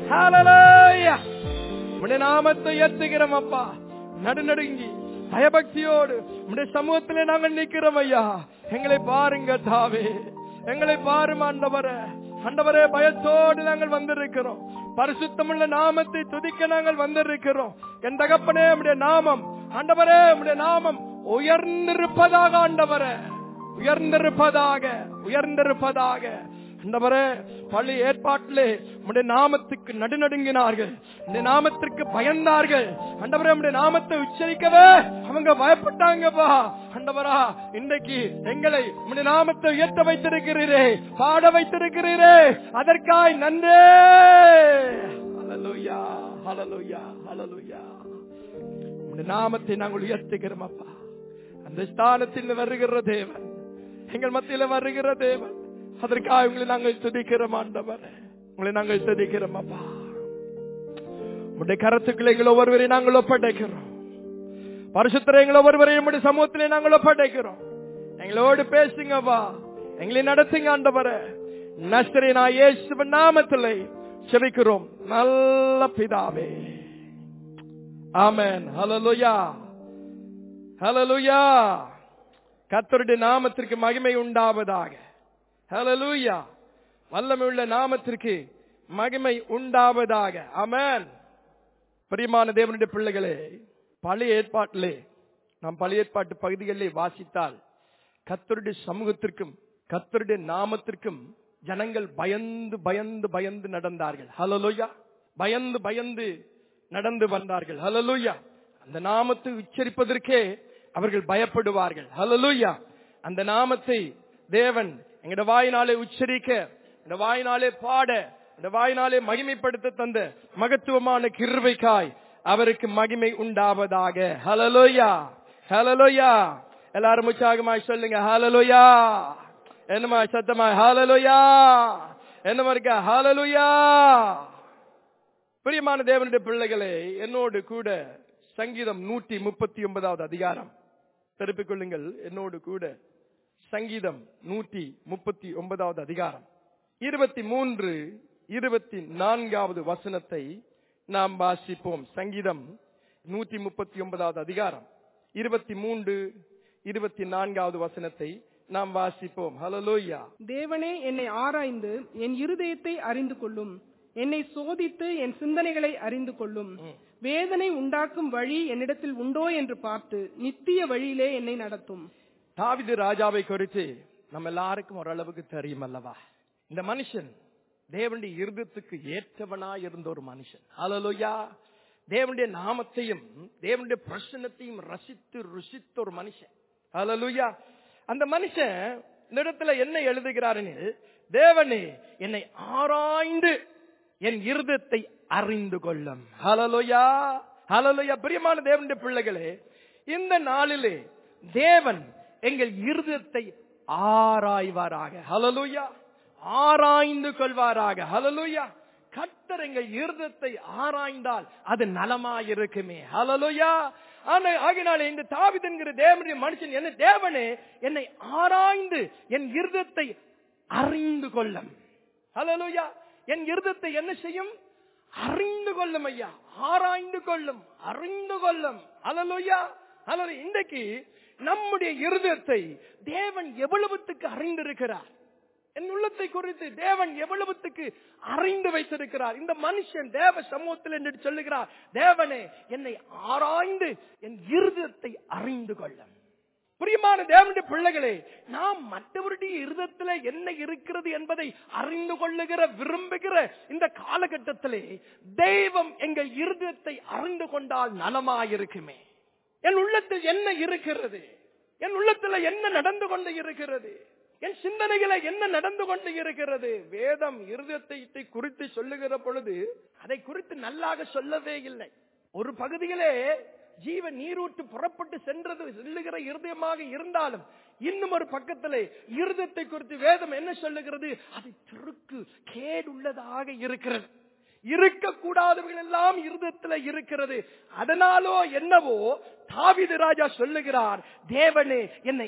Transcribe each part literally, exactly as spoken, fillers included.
ஹல்லேலூயா. உம்முடைய நாமத்தை உயர்த்துகிறோம் அப்பா. நடுநடுங்கி பயபக்தியோடு உம்முடைய சமூகத்திலே நாங்கள் நிற்கிறோம் ஐயா. எங்களை பாருங்க தாவே, எங்களை பாரும் ஆண்டவரே. ஆண்டவரே, பயத்தோடு நாங்கள் வந்திருக்கிறோம். பரிசுத்தமுள்ள நாமத்தை துதிக்க நாங்கள் வந்திருக்கிறோம். என் தகப்பனே, உம்முடைய நாமம் ஆண்டவரே, உம்முடைய நாமம் உயர்ந்திருப்பதாக ஆண்டவரே, உயர்ந்திருப்பதாக உயர்ந்திருப்பதாக ஆண்டவரே. பள்ளி ஏற்பாட்டிலே உம்முடைய நாமத்துக்கு நடுநடுங்கினார்கள், உம்முடைய நாமத்திற்கு பயந்தார்கள் ஆண்டவரே. உம்முடைய நாமத்தை உச்சரிக்கவே அவங்க பயப்பட்டாங்கப்பா ஆண்டவரா. இன்றைக்கு எங்களை உம்முடைய நாமத்தை உயர்த்த வைத்திருக்கிறீரே, பாட வைத்திருக்கிறீரே, அதற்காய் நன்றி. ஹல்லேலூயா, ஹல்லேலூயா, ஹல்லேலூயா. உம்முடைய நாமத்தை நாங்கள் உயர்த்துகிறோம் அப்பா. அந்த ஸ்தானத்தில் வருகிற தேவன், எங்கள் மத்தியில் வருகிற தேவன், அதற்காக உங்களை நாங்கள் துதிக்கிறோம் ஆண்டவரே. உங்களை நாங்கள் துதிக்கிறோம் அப்பா. உடைய கருத்துக்களை எங்களை ஒவ்வொருவரையும் நாங்கள் ஒப்படைக்கிறோம். பரிசுத்தரை எங்களை ஒவ்வொருவரையும் உடைய சமூகத்திலே நாங்கள் ஒப்படைக்கிறோம். எங்களோடு பேசுங்கப்பா, எங்களை நடத்துங்க ஆண்டவரே. நஸ்ரேனாகிய இயேசுவின் நாமத்திலே ஜெபிக்கிறோம் நல்ல பிதாவே, ஆமென். ஹல்லேலூயா, ஹல்லேலூயா. கர்த்தருடைய நாமத்திற்கு மகிமை உண்டாவதாக. ஹல்லேலூயா. வல்லமையுள்ள நாமத்திற்கு மகிமை உண்டாவதாக. ஆமென். பிரியமான தேவனுடைய பிள்ளைகளே, பழைய ஏற்பாட்டிலே நாம் பழைய ஏற்பாட்டு பகுதிகளிலே வாசித்தால் கர்த்தருடைய சமூகத்திற்கும் கர்த்தருடைய நாமத்திற்கும் ஜனங்கள் பயந்து பயந்து பயந்து நடந்தார்கள். ஹல்லேலூயா. பயந்து பயந்து நடந்து வந்தார்கள். ஹல்லேலூயா. அந்த நாமத்தை உச்சரிப்பதற்கே அவர்கள் பயப்படுவார்கள். ஹல்லேலூயா. அந்த நாமத்தை தேவன் எங்கட வாயினாலே உச்சரிக்க, இந்த வாயினாலே பாட, இந்த வாயினாலே மகிமைப்படுத்த தந்த மகத்துவமான கிருபைக்காய் அவருக்கு மகிமை உண்டாவதாக. ஹல்லேலூயா, ஹல்லேலூயா. எல்லாரும் உற்சாகமாய் சொல்லுங்க ஹல்லேலூயா. என்னமா சத்தமாய் ஹல்லேலூயா. என்னமா இருக்க ஹல்லேலூயா. பிரியமான தேவனுடைய பிள்ளைகளே, என்னோடு கூட சங்கீதம் நூற்றி முப்பத்தி ஒன்பதாவது அதிகாரம் திருப்பிக் கொள்ளுங்கள். என்னோடு கூட சங்கீதம் நூற்றி முப்பத்தி ஒன்பதாவது அதிகாரம் இருபத்தி மூன்று இருபத்தி நான்காவது வசனத்தை நாம் வாசிப்போம். சங்கீதம் நூற்றி முப்பத்தி ஒன்பதாவது அதிகாரம் இருபத்தி மூன்று இருபத்தி நான்காவது வசனத்தை நாம் வாசிப்போம். ஹல்லேலூயா. தேவனே, என்னை ஆராய்ந்து என் இருதயத்தை அறிந்து கொள்ளும். என்னை சோதித்து என் சிந்தனைகளை அறிந்து கொள்ளும். வேதனை உண்டாக்கும் வழி என்னிடத்தில் உண்டோ என்று பார்த்து நித்திய வழியிலே என்னை நடத்தும். தாவீது ராஜாவை குறித்து நம்ம எல்லாருக்கும் ஓரளவுக்கு தெரியும் அல்லவா? இந்த மனுஷன் தேவனுடைய இருதயத்துக்கு ஏற்றவனா இருந்த ஒரு மனுஷன். ஹல்லேலூயா. தேவனுடைய நாமத்தையும் தேவனுடைய பிரசன்னத்தையும் ரசித்து ருசித்த ஒரு மனுஷன். ஹல்லேலூயா. அந்த மனுஷன் இந்த இடத்துல என்ன எழுதுகிறார்? தேவனே, என்னை ஆராய்ந்து என் இருதயத்தை அறிந்து கொள்ளும். ஹல்லேலூயா, ஹல்லேலூயா. பிரியமான தேவனுடைய பிள்ளைகளே, இந்த நாளிலே தேவன் எங்கள் இருதயத்தை ஆராய்வாராக. ஹல்லேலூயா. ஆராய்ந்து கொள்வாராக. ஹல்லேலூயா. கர்த்தர் எங்கள் இருதயத்தை ஆராய்ந்தால் அது நலமாயிருக்குமே. ஹல்லேலூயா. ஆகினாலே இந்த தாவீது என்கிற தேவனுடைய மனுஷன் என்ன, தேவனே என்னை ஆராய்ந்து என் இருதயத்தை அறிந்து கொள்ளும். ஹல்லேலூயா. என் இருதயத்தை என்ன செய்யும்? அறிந்து கொள்ளும் ஐயா. ஆராய்ந்து கொள்ளும், அறிந்து கொள்ளும். ஹல்லேலூயா. ஹல்லேலூயா. இன்றைக்கு நம்முடைய இருதயத்தை தேவன் எவ்வளவுத்துக்கு அறிந்திருக்கிறார்? என் உள்ளத்தை குறித்து தேவன் எவ்வளவுத்துக்கு அறிந்து வைத்திருக்கிறார்? இந்த மனுஷன் தேவ சமூகத்தில் என்று சொல்லுகிறார், தேவனே என்னை ஆராய்ந்து என் இருதயத்தை அறிந்து கொள்ளும். பிரியமான தேவனுடைய பிள்ளைகளே, நாம் மற்றவருடைய இருதயத்திலே என்ன இருக்கிறது என்பதை அறிந்து கொள்ளுகிற விரும்புகிற இந்த காலகட்டத்திலே தெய்வம் எங்கள் இருதயத்தை அறிந்து கொண்டால் நலமாயிருக்குமே. என் உள்ளத்தில் என்ன இருக்கிறது? என் உள்ளத்தில் என்ன நடந்து கொண்டு இருக்கிறது? என் சிந்தனைகளை என்ன நடந்து கொண்டு இருக்கிறது? வேதம் இருதயத்தை குறித்து சொல்லுகிற பொழுது அதை குறித்து நல்லாக சொல்லவே இல்லை. ஒரு பகுதியிலே ஜீவ நீரூற்று புறப்பட்டு சென்றது சொல்லுகிற இருதயமாக இருந்தாலும், இன்னும் ஒரு பக்கத்திலே இருதயத்தை குறித்து வேதம் என்ன சொல்லுகிறது? அது திருக்கு கேடுள்ளதாக இருக்கிறது. இருக்கக்கூடாதவர்கள் எல்லாம் இருதயத்தில் இருக்கிறது. அதனாலோ என்னவோ தாவீது ராஜா சொல்லுகிறார், தேவனே என்னை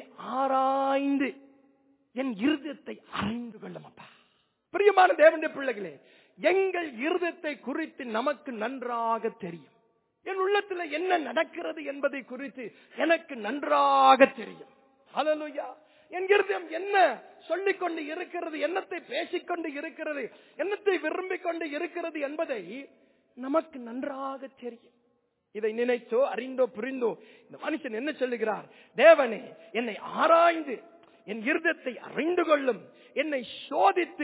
ஆராய்ந்து என் இருதயத்தை அறிந்து கொள்ளும். அப்பா, பிரியமான தேவனுடைய பிள்ளைகளே, எங்கள் இருதயத்தை குறித்து நமக்கு நன்றாக தெரியும். என் உள்ளத்துல என்ன நடக்கிறது என்பதை குறித்து எனக்கு நன்றாக தெரியும். ஹல்லேலூயா. என் இருதயம் என்ன சொல்லிக் கொண்டு இருக்கிறது, என்னத்தை பேசிக்கொண்டு இருக்கிறது, என்னத்தை விரும்பிக் கொண்டு இருக்கிறது என்பதை நமக்கு நன்றாக தெரியும். இதை நினைத்தோ அறிந்தோ புரிந்தோ இந்த மனுஷன் என்ன சொல்லுகிறார்? தேவனே, என்னை ஆராய்ந்து என் இருதயத்தை அறிந்து கொள்ளும், என்னை சோதித்து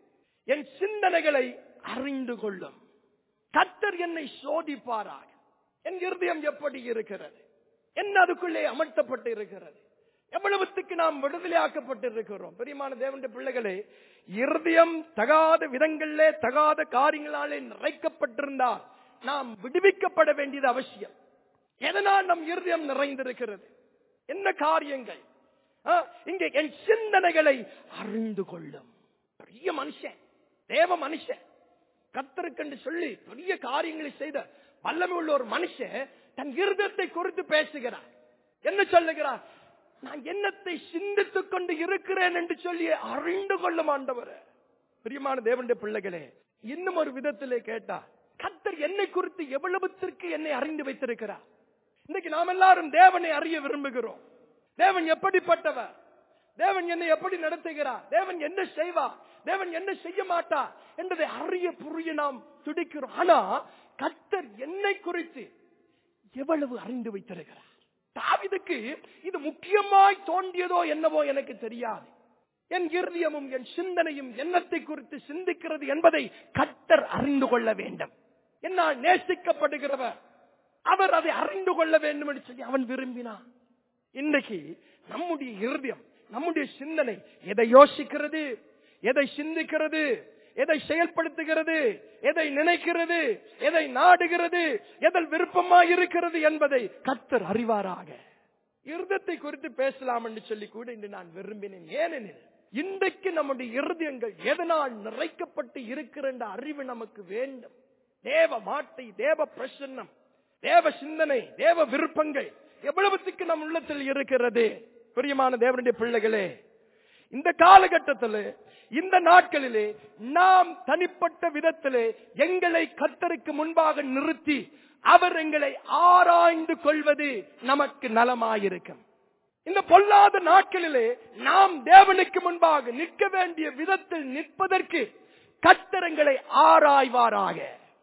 என் சிந்தனைகளை அறிந்து கொள்ளும். கர்த்தர் என்னை சோதிப்பாராக. என் இருதயம் எப்படி இருக்கிறது, என்ன அதுக்குள்ளே அமர்த்தப்பட்டு இருக்கிறது, எவ்வளவுக்கு நாம் விடுதலையாக்கப்பட்டிருக்கிறோம். பிரியமான தேவனுடைய பிள்ளைகளே, இருதயம் தகாத விதங்களிலே தகாத காரியங்களாலே நிறைக்கப்பட்டிருந்தால் நாம் விடுவிக்கப்பட வேண்டியது அவசியம். எதனால் நம் இருதயம் நிறைந்திருக்கிறது, என்ன காரியங்கள்? இங்கே என் சிந்தனைகளை அறிந்து கொள்ளும். பெரிய மனுஷன், தேவ மனுஷன், கர்த்தருக்கு சொல்லி பெரிய காரியங்களை செய்த வல்லமை உள்ள ஒரு மனுஷன் தன் இருதயத்தை குறித்து பேசுகிறார். என்ன சொல்லுகிறார்? நான் என்னத்தை சிந்தித்துக் கொண்டு இருக்கிறேன் என்று சொல்லி அறிந்து கொள்ளும் ஆண்டவர். பிரியமான தேவனுடைய பிள்ளைகளே, இன்னும் ஒரு விதத்திலே கேட்டா, கர்த்தர் என்னை குறித்து எவ்வளவுத்திற்கு என்னை அறிந்து வைத்திருக்கிறார். இன்னைக்கு நாம் எல்லாரும் தேவனை அறிய விரும்புகிறோம். தேவன் எப்படிப்பட்டவர், தேவன் என்னை எப்படி நடத்துகிறார், தேவன் என்ன செய்வார், தேவன் என்ன செய்ய மாட்டார் என்பதை அறிய புரிய நாம் துடிக்கிறோம். ஆனா கர்த்தர் என்னை குறித்து எவ்வளவு அறிந்து வைத்திருக்கிறார். தாவீதுக்கு இது முக்கியமாய் தோன்றியதோ என்னவோ எனக்கு தெரியாது. என் இருதயமும் என் சிந்தனையும் என்னத்தை குறித்து சிந்திக்கிறது என்பதை கர்த்தர் அறிந்து கொள்ள வேண்டும். என்னால் நேசிக்கப்படுகிறவர் அவர் அதை அறிந்து கொள்ள வேண்டும் என்று சொல்லி அவன் விரும்பினான். இன்றைக்கு நம்முடைய இருதயம், நம்முடைய சிந்தனை எதை யோசிக்கிறது, எதை சிந்திக்கிறது, எதை செயல்படுத்துகிறது, எதை நினைக்கிறது, எதை நாடுகிறது, எதில் விருப்பமாய் இருக்கிறது என்பதை கர்த்தர் அறிவாராக. இருதயத்தை குறித்து பேசலாம் என்று சொல்லி கூட இன்று நான் விரும்பினேன். ஏனெனில் இன்றைக்கு நம்முடைய இருதயங்கள் எதனால் நிறைக்கப்பட்டு இருக்கிற அறிவு நமக்கு வேண்டும். தேவ வார்த்தை, தேவ பிரசன்னம், தேவ சிந்தனை, தேவ விருப்பங்கள் எவ்வளவுக்கு நம் உள்ளத்தில் இருக்கிறது. பிரியமான தேவனுடைய பிள்ளைகளே, இந்த காலகட்டத்தில், இந்த நாட்களிலே நாம் தனிப்பட்ட விதத்திலே எங்களை கர்த்தருக்கு முன்பாக நிறுத்தி அவர் எங்களை ஆராய்ந்து கொள்வது நமக்கு நலமாயிருக்கும். இந்த பொல்லாத நாட்களிலே நாம் தேவனுக்கு முன்பாக நிற்க வேண்டிய விதத்தில் நிற்பதற்கு கர்த்தர் எங்களை ஆராய்வாராக.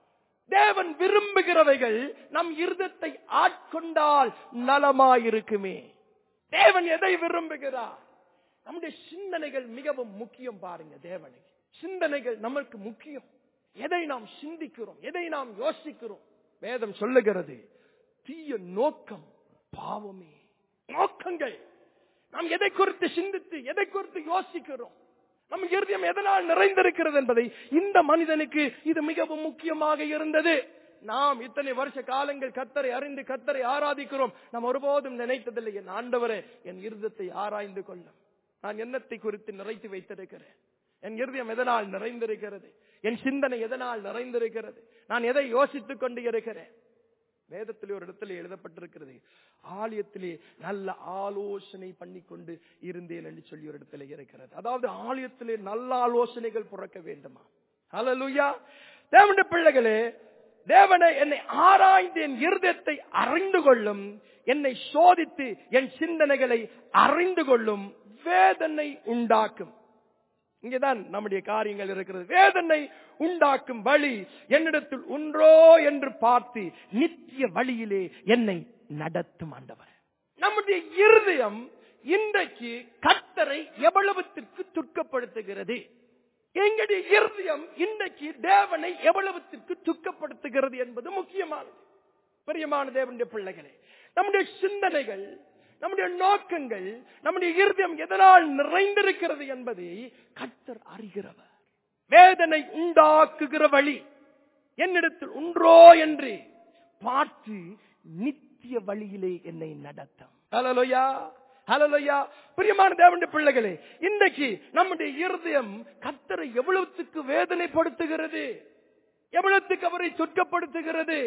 தேவன் விரும்புகிறவைகள் நம் இருதயத்தை ஆட்கொண்டால் நலமாயிருக்குமே. தேவன் எதை விரும்புகிறார்? நம்முடைய சிந்தனைகள் மிகவும் முக்கியம். பாருங்க, தேவனுக்கு சிந்தனைகள் நமக்கு முக்கியம். எதை நாம் சிந்திக்கிறோம், எதை நாம் யோசிக்கிறோம். வேதம் சொல்லுகிறது, தீய நோக்கம் பாவமே. நோக்கங்கள், நாம் எதை குறித்து சிந்தித்து எதை குறித்து யோசிக்கிறோம், நம் இருதயம் எதனால் நிறைந்திருக்கிறது என்பதை இந்த மனிதனுக்கு இது மிகவும் முக்கியமாக இருந்தது. நாம் இத்தனை வருஷ காலங்கள் கர்த்தரை அறிந்து கர்த்தரை ஆராதிக்கிறோம். நாம் ஒருபோதும் நினைத்ததில்லை, என் ஆண்டவரே என் இருதயத்தை ஆராய்ந்து கொள்ளும். நான் என்னத்தை குறித்து நிறைத்து வைத்திருக்கிறேன், என் இருதயம் எதனால் நிறைந்திருக்கிறது, என் சிந்தனை எதனால் நிறைந்திருக்கிறது, நான் எதை யோசித்துக் கொண்டு இருக்கிறேன். வேதத்திலே ஒரு இடத்துல எழுதப்பட்டிருக்கிறது, ஆலயத்திலே நல்ல ஆலோசனை பண்ணி கொண்டு இருந்தேன் என்று சொல்லி ஒரு இடத்துல இருக்கிறது. அதாவது ஆலயத்திலே நல்ல ஆலோசனைகள் பிறக்க வேண்டுமா? ஹல்லேலூயா. தேவனுடைய பிள்ளைகளே, தேவனை என்னை ஆராய்ந்து என் இருதயத்தை அறிந்து கொள்ளும், என்னை சோதித்து என் சிந்தனைகளை அறிந்து கொள்ளும், வேதனை உண்டாக்கும். இங்கேதான் நம்முடைய காரியங்கள் இருக்கிறது. வேதனை உண்டாக்கும் வழி என்னிடத்தில் உண்டோ என்று பார்த்து நித்திய வழியிலே என்னை நடத்தும் ஆண்டவர். நம்முடைய இருதயம் இன்றைக்கு கர்த்தரை எவ்வளவுத்திற்கு துக்கப்படுத்துகிறது? எங்களுடைய இருதயம் இன்றைக்கு தேவனை எவ்வளவுத்திற்கு துக்கப்படுத்துகிறது என்பது முக்கியமானது. பிரியமான தேவனுடைய பிள்ளைகளே, நம்முடைய சிந்தனைகள், நம்முடைய நோக்கங்கள், நம்முடைய இருதயம் எதனால் நிறைந்திருக்கிறது என்பதை கர்த்தர் அறிகிறவர். வேதனை உண்டாக்குகிற வழி என்னிடத்தில் உண்டோ என்று பார்த்து நித்திய வழியிலே என்னை நடத்தும். ஹல்லேலூயா, ஹல்லேலூயா. பிரியமான தேவனுடைய பிள்ளைகளே, இன்றைக்கு நம்முடைய இருதயம் கர்த்தரை எவ்வளவுக்கு வேதனைப்படுத்துகிறது, எவ்வளவுக்கு அவரை துக்கப்படுத்துகிறது,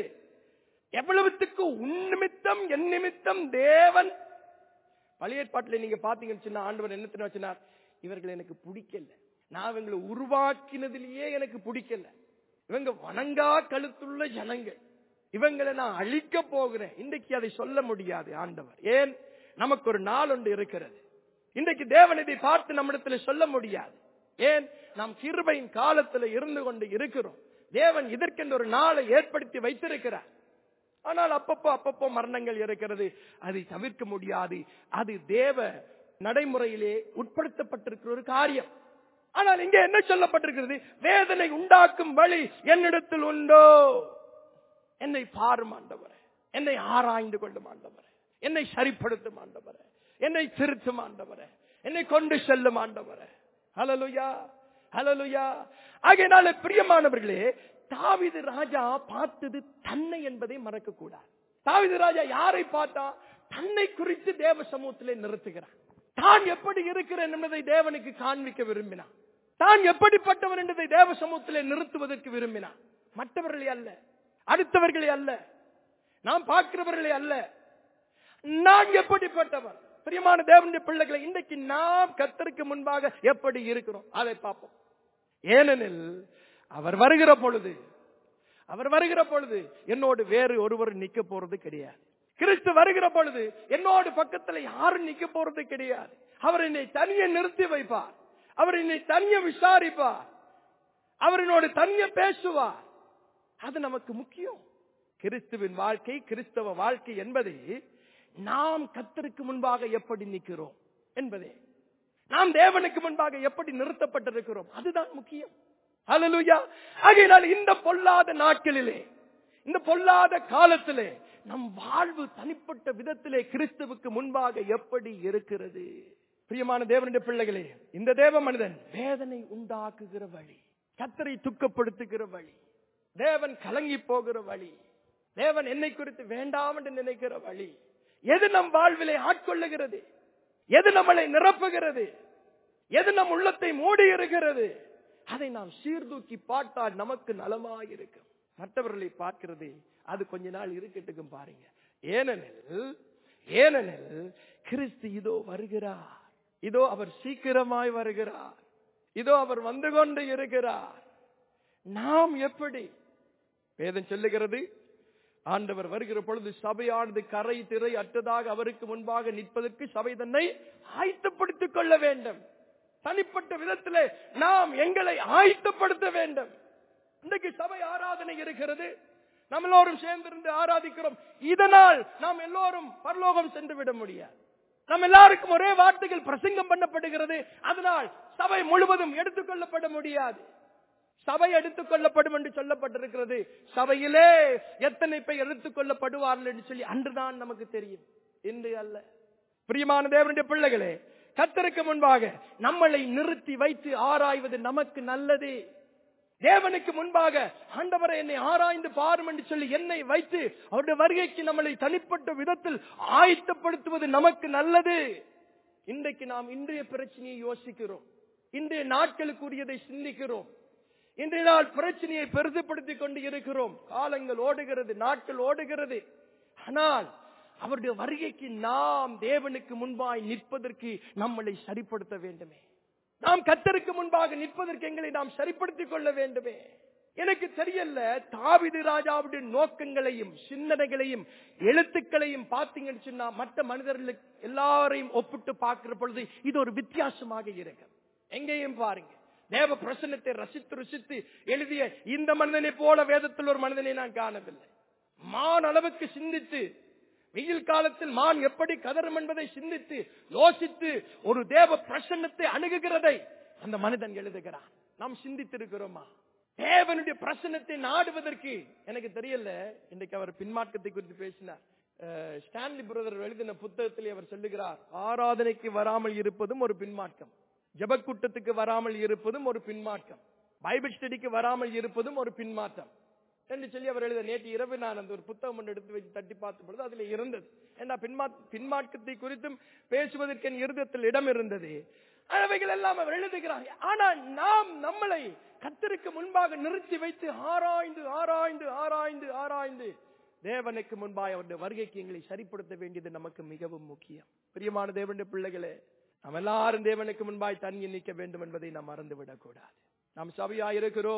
எவ்வளவுக்கு உன் நிமித்தம் என் நிமித்தம் தேவன். பழைய ஏற்பாட்டில் நீங்க பாத்தீங்கன்னா ஆண்டவர் என்ன சொன்னார்? இவர்கள் எனக்கு பிடிக்கல, நான் இவங்களை உருவாக்கினதிலேயே எனக்கு பிடிக்கல, இவங்க வணங்கா கழுத்துள்ள ஜனங்கள், இவங்களை நான் அழிக்க போகிறேன். இன்றைக்கு அதை சொல்ல முடியாது ஆண்டவர். ஏன்? நமக்கு ஒரு நாள் ஒன்று இருக்கிறது. இன்றைக்கு தேவன் இதை பார்த்து நம்மிடத்தில் சொல்ல முடியாது. ஏன்? நாம் கிருபையின் காலத்தில் இருந்து கொண்டு இருக்கிறோம். தேவன் இதற்கென்று ஒரு நாளை ஏற்படுத்தி வைத்திருக்கிறார். ஆனால் அப்பப்போ அப்பப்போ மரணங்கள் இருக்கிறது, அதை தவிர்க்க முடியாது. அது தேவ நடைமுறையிலே உட்படுத்தப்பட்டிருக்கிற ஒரு காரியம். ஆனால் இங்கே என்ன சொல்லப்பட்டிருக்கிறது? வேதனை உண்டாக்கும் வழி என்னிடத்தில் உண்டோ? என்னை பாரும் ஆண்டவரே, என்னை ஆராய்ந்து கொள்ளும் ஆண்டவரே, என்னை சரிப்படுத்தும் ஆண்டவரே, என்னை திருத்தும் ஆண்டவரே, என்னை கொண்டு செல்லும் ஆண்டவரே. ஹல்லேலூயா, ஹல்லேலூயா. ஆகையினால பிரியமானவர்களே, தாவீது ராஜா பார்த்தது தன்னை என்பதை மறக்க கூடாது. தாவீது ராஜா யாரை பார்த்தா? தன்னை குறித்து தேவ சமூகத்திலே நிறுத்துகிறான். தான் எப்படி இருக்கிறேன் என்பதை தேவனுக்கு காண்பிக்க விரும்பினான். தான் எப்படிப்பட்டவன் என்பதை தேவ சமூகத்திலே நிறுத்துவதற்கு விரும்பினான். மற்றவர்களே அல்ல, அடுத்தவர்களே அல்ல, நாம் பார்க்கிறவர்களே அல்ல, நான் எப்படிப்பட்டவன். பிரியமான தேவனுடைய பிள்ளைகளை, இன்றைக்கு நாம் கர்த்தருக்கு முன்பாக எப்படி இருக்கிறோம் அதை பார்ப்போம். ஏனெனில் அவர் வருகிற பொழுது அவர் வருகிற பொழுது என்னோடு வேறு ஒருவர் நிக்க போறது கிடையாது. கிறிஸ்து வருகிற பொழுது என்னோடு பக்கத்தில் யாரும் நிக்க போறது கிடையாது. அவர் என்னை தனியே நிறுத்தி வைப்பார், அவர் என்னை தனியே விசாரிப்பார், அவர் என்னோடு தனியே பேசுவார். அது நமக்கு முக்கியம். கிறிஸ்துவின் வாழ்க்கை, கிறிஸ்தவ வாழ்க்கை என்பது நாம் கர்த்தருக்கு முன்பாக எப்படி நிற்கிறோம் என்பதே, நாம் தேவனுக்கு முன்பாக எப்படி நிறுத்தப்பட்டிருக்கிறோம், அதுதான் முக்கியம். ஹல்லேலூயா. ஆகையினால் இந்த பொல்லாத நாட்களிலே, இந்த பொல்லாத காலத்திலே நம் வாழ்வு தனிப்பட்ட விதத்திலே கிறிஸ்துவுக்கு முன்பாக எப்படி இருக்கிறது? பிரியமான தேவனுடைய பிள்ளைகளே, இந்த தேவ மனிதன் வேதனை உண்டாக்குகிற வழி, கர்த்தரை துக்கப்படுத்துகிற வழி, தேவன் கலங்கி போகிற வழி, தேவன் என்னை குறித்து வேண்டாம் என்று நினைக்கிற வழி, எது நம் வாழ்விலே ஆட்கொள்ளுகிறது, எது நம்மளை நிரப்புகிறது, எது நம் உள்ளத்தை மூடி இருக்கிறது, அதை நாம் சீர்தூக்கி பார்த்தால் நமக்கு நலமாயிருக்கும். மற்றவர்களை பார்க்கிறது அது கொஞ்ச நாள் இருக்கட்டும் பாருங்க. ஏனெனில் ஏனெனில் கிறிஸ்து இதோ வருகிறார், இதோ அவர் சீக்கிரமாய் வருகிறார், இதோ அவர் வந்து கொண்டு இருக்கிறார். நாம் எப்படி? வேதம் சொல்லுகிறது, ஆண்டவர் வருகிற பொழுது சபையானது கரை திரை அற்றதாக அவருக்கு முன்பாக நிற்பதற்கு சபை தன்னை ஆயத்தப்படுத்திக் கொள்ள வேண்டும். தனிப்பட்ட விதத்திலே நாம் எங்களை ஆயத்தப்படுத்த வேண்டும். இன்றைக்கு சபை ஆராதனை இருக்கிறது, நாம் எல்லோரும் சேர்ந்திருந்து ஆராதிக்கிறோம். இதனால் நாம் எல்லோரும் பரலோகம் சென்று விட முடியாது. நாம் எல்லாருக்கும் ஒரே வார்த்தைகள் பிரசங்கம் பண்ணப்படுகிறது, அதனால் சபை முழுவதும் எடுத்துக் கொள்ளப்பட முடியாது. சபை எடுத்துக் கொள்ளப்படும் என்று சொல்லப்பட்டிருக்கிறது. சபையிலே எத்தனை பேர் எடுத்துக் கொள்ளப்படுவார்கள் என்று சொல்லி அன்றுதான் நமக்கு தெரியும், இன்று அல்ல. பிரியமான தேவனுடைய பிள்ளைகளே, கர்த்தருக்கு முன்பாக நம்மளை நிறுத்தி வைத்து ஆராய்வது நமக்கு நல்லது. தேவனுக்கு முன்பாக ஆண்டவரை என்னை ஆராய்ந்து பாரும் என்று சொல்லி என்னை வைத்து அவருடைய வருகைக்கு நம்மளை தனிப்பட்ட விதத்தில் ஆயத்தப்படுத்துவது நமக்கு நல்லது. இன்றைக்கு நாம் இன்றைய பிரச்சனையை யோசிக்கிறோம், இன்றைய நாட்களுக்குரியதை சிந்திக்கிறோம், இன்றைய நாள் பிரச்சனையை பெரிதுபடுத்திக் கொண்டு இருக்கிறோம். காலங்கள் ஓடுகிறது, நாட்கள் ஓடுகிறது. ஆனால் அவருடைய வருகைக்கு நாம் தேவனுக்கு முன்பாய் நிற்பதற்கு நம்மளை சரிப்படுத்த வேண்டுமே. நாம் கர்த்தருக்கு முன்பாக நிற்பதற்கு எங்களை நாம் சரிப்படுத்திக் கொள்ள வேண்டுமே. எனக்கு தெரியல, தாவீது ராஜாவுடைய நோக்கங்களையும் சிந்தனைகளையும் எழுத்துக்களையும் பார்த்தீங்கன்னு சொன்னா மற்ற மனிதர்களுக்கு எல்லாரையும் ஒப்பிட்டு பார்க்கிற பொழுது இது ஒரு வித்தியாசமாக இருக்கு. எங்கேயும் பாருங்க, தேவ பிரசன்னத்தை ரசித்து ருசித்து எழுதிய இந்த மனிதனை போல வேதத்தில் ஒரு மனிதனை நான் காணவில்லை. மான் அளவுக்கு சிந்தித்து, வெயில் காலத்தில் மான் எப்படி கதறும் என்பதை சிந்தித்து யோசித்து ஒரு தேவ பிரசன்னத்தை அணுகுகிறதை அந்த மனிதன் எழுதுகிறான். நாம் சிந்தித்திருக்கிறோமா? தேவனுடைய பிரசன்னத்தை நாடுவதற்கு எனக்கு தெரியல. இன்றைக்கு அவர் பின்மாற்றத்தை குறித்து பேசினார். ஸ்டான்லி பிரதர் எழுதின புத்தகத்திலே அவர் சொல்லுகிறார், ஆராதனைக்கு வராமல் இருப்பதும் ஒரு பின்மாற்றம், ஜெப கூட்டத்துக்கு வராமல் இருப்பதும் ஒரு பின்மாற்றம், பைபிள் ஸ்டடிக்கு வராமல் இருப்பதும் ஒரு பின்மாற்றம் என்று சொல்லி அவர் எழுத. நேற்று இரவு நான் அந்த ஒரு புத்தகம் ஒன்று எடுத்து வச்சு தட்டி பார்த்த பொழுது அதுல இருந்தது. ஏன்னா பின்மா பின்மாற்றத்தை குறித்தும் பேசுவதற்கு என் இருதயத்தில் இடம் இருந்தது. அவைகள் எல்லாம் அவர் எழுதுகிறார். ஆனால் நாம் நம்மளை கர்த்தருக்கு முன்பாக நிறுத்தி வைத்து ஆராய்ந்து ஆராய்ந்து ஆராய்ந்து ஆராய்ந்து தேவனுக்கு முன்பாக அவருடைய வருகைக்கு எங்களை சரிப்படுத்த வேண்டியது நமக்கு மிகவும் முக்கியம். பிரியமான தேவனுடைய பிள்ளைகளே, நாம் எல்லாரும் தேவனுக்கு முன்பாய் தனியே நிற்க வேண்டும் என்பதை நாம் மறந்துவிடக் கூடாது. நாம் சபையாய் இருக்கிறோம்,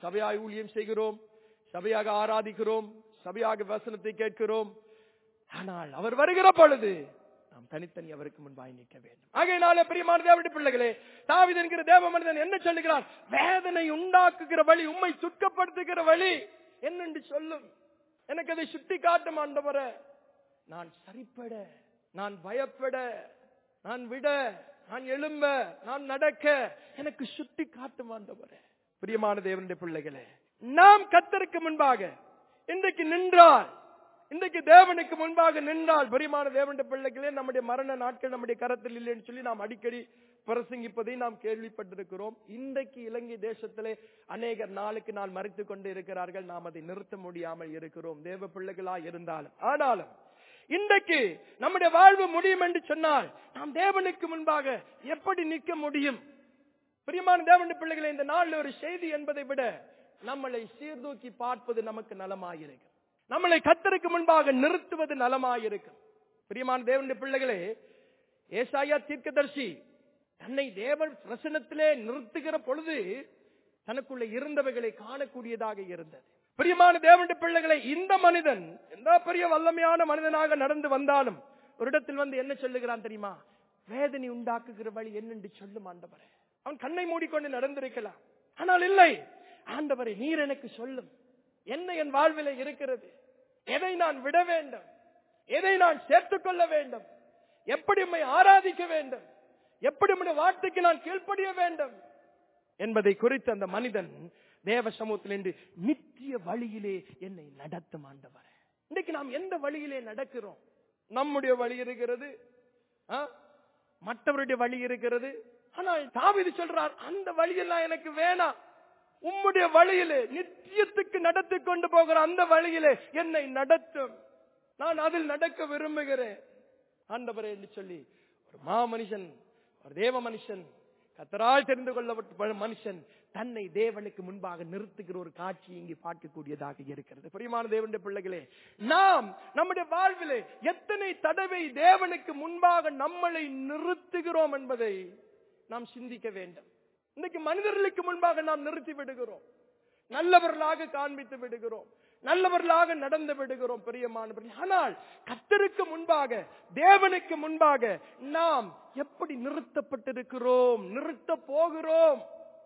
சபையாய் ஊழியம் செய்கிறோம், சபையாக ஆராதிக்கிறோம், சபையாக வசனத்தை கேட்கிறோம். ஆனால் அவர் வருகிற பொழுது நாம் தனித்தனி அவருக்கு முன்பாய் நிற்க வேண்டும். ஆகையினாலே பிரியமான தேவனுடைய பிள்ளைகளே, தாவீது என்கிற தேவ மனிதன் என்ன சொல்லுகிறான்? வேதனை உண்டாக்குகிற வழி, உம்மை துக்கப்படுத்துகிற வழி என்னென்று சொல்லும். எனக்கு அதை சுட்டி காட்டும் ஆண்டவரே. நான் சரிப்பட, நான் பயப்பட, நான் விட, நான் எழும்ப, நான் நடக்க எனக்கு சுட்டி காட்டும் ஆண்டவரே. பிரியமான தேவனுடைய பிள்ளைகளே, நாம் கர்த்தருக்கு முன்பாக இன்றைக்கு நின்றால், இன்றைக்கு தேவனுக்கு முன்பாக நின்றால், பிரியமான தேவனுடைய பிள்ளைகளே, நம்முடைய மரண நாட்கள் நம்முடைய கரத்தில் இல்லைன்னு சொல்லி நாம் அடிக்கடி பிரசங்கிப்பதை நாம் கேள்விப்பட்டிருக்கிறோம். இன்றைக்கு இலங்கை தேசத்திலே அநேகர் நாளுக்கு நாள் மறித்துக் கொண்டு இருக்கிறார்கள். நாம் அதை நிறுத்த முடியாமல் இருக்கிறோம், தேவ பிள்ளைகளா இருந்தாலும். ஆனாலும் இன்றைக்கு நம்முடைய வாழ்வு முடியும் என்று சொன்னால் நாம் தேவனுக்கு முன்பாக எப்படி நிற்க முடியும்? பிரியமான தேவனுடைய பிள்ளைகளை, இந்த நாளில் ஒரு செய்தி என்பதை விட நம்மளை சீர்தூக்கி பார்ப்பது நமக்கு நலமாயிருக்கும். நம்மளை கர்த்தருக்கு முன்பாக நிறுத்துவது நலமாயிருக்கும். பிரியமான தேவனுடைய பிள்ளைகளே, ஏசாயா தீர்க்கதரிசி தன்னை தேவன் பிரசன்னத்திலே நிறுத்துகிற பொழுது தனக்குள்ள இருந்தவைகளை காணக்கூடியதாக இருந்தது. பிரியமான தேவனுடைய பிள்ளைகளை, இந்த மனிதன் எந்த பெரிய வல்லமையான மனிதனாக நடந்து வந்தாலும் ஒரு இடத்தில் வந்து என்ன சொல்லுகிறான் தெரியுமா? வேதனை உண்டாக்குகிற வழி என்னென்று சொல்லும் ஆண்டவரே. அவன் கண்ணை மூடிக்கொண்டு நடந்திருக்கலாம், ஆனால் இல்லை, ஆண்டவரே நீர் எனக்கு சொல்லும், என்ன என் வாழ்விலே இருக்கிறது, எதை நான் விட வேண்டும், எதை நான் சேர்த்துக் கொள்ள வேண்டும், எப்படி உம்மை ஆராதிக்க வேண்டும், எப்படி உம்முடைய வார்த்தைக்கு நான் கீழ்ப்படிய வேண்டும் என்பதை குறித்து அந்த மனிதன் தேவ சமூகத்தில் என்று நித்திய வழியிலே என்னை நடத்தும் ஆண்டவரே. இன்னைக்கு நாம் எந்த வழியிலே நடக்கிறோம்? நம்முடைய வழி இருக்கிறது, மற்றவருடைய வழி இருக்கிறது. ஆனால் தாவீது சொல்றார், அந்த வழியெல்லாம் எனக்கு வேணாம், உம்முடைய வழியிலே நித்தியத்துக்கு நடத்தி கொண்டு போகிற அந்த வழியிலே என்னை நடத்தும், நான் அதில் நடக்க விரும்புகிறேன் ஆண்டவரே என்று சொல்லி ஒரு மா மனுஷன், ஒரு தேவ மனுஷன், கர்த்தரால் தெரிந்து கொள்ளப்பட்ட மனுஷன் தன்னை தேவனுக்கு முன்பாக நிறுத்துகிற ஒரு காட்சி இங்கே பார்க்கக்கூடியதாக இருக்கிறது. பிரியமான தேவனுடைய பிள்ளைகளே, நாம் நம்முடைய வாழ்விலே எத்தனை தடவை தேவனுக்கு முன்பாக நம்மளை நிறுத்துகிறோம் என்பதை நாம் சிந்திக்க வேண்டும். இன்னைக்கு மனிதர்களுக்கு முன்பாக நாம் நிறுத்தி விடுகிறோம், நல்லவர்களாக காண்பித்து விடுகிறோம், நல்லவர்களாக நடந்து விடுகிறோம் பிரியமானவர்களே. ஆனால் கர்த்தருக்கு முன்பாக, தேவனுக்கு முன்பாக நாம் எப்படி நிறுத்தப்பட்டிருக்கிறோம், நிறுத்த போகிறோம்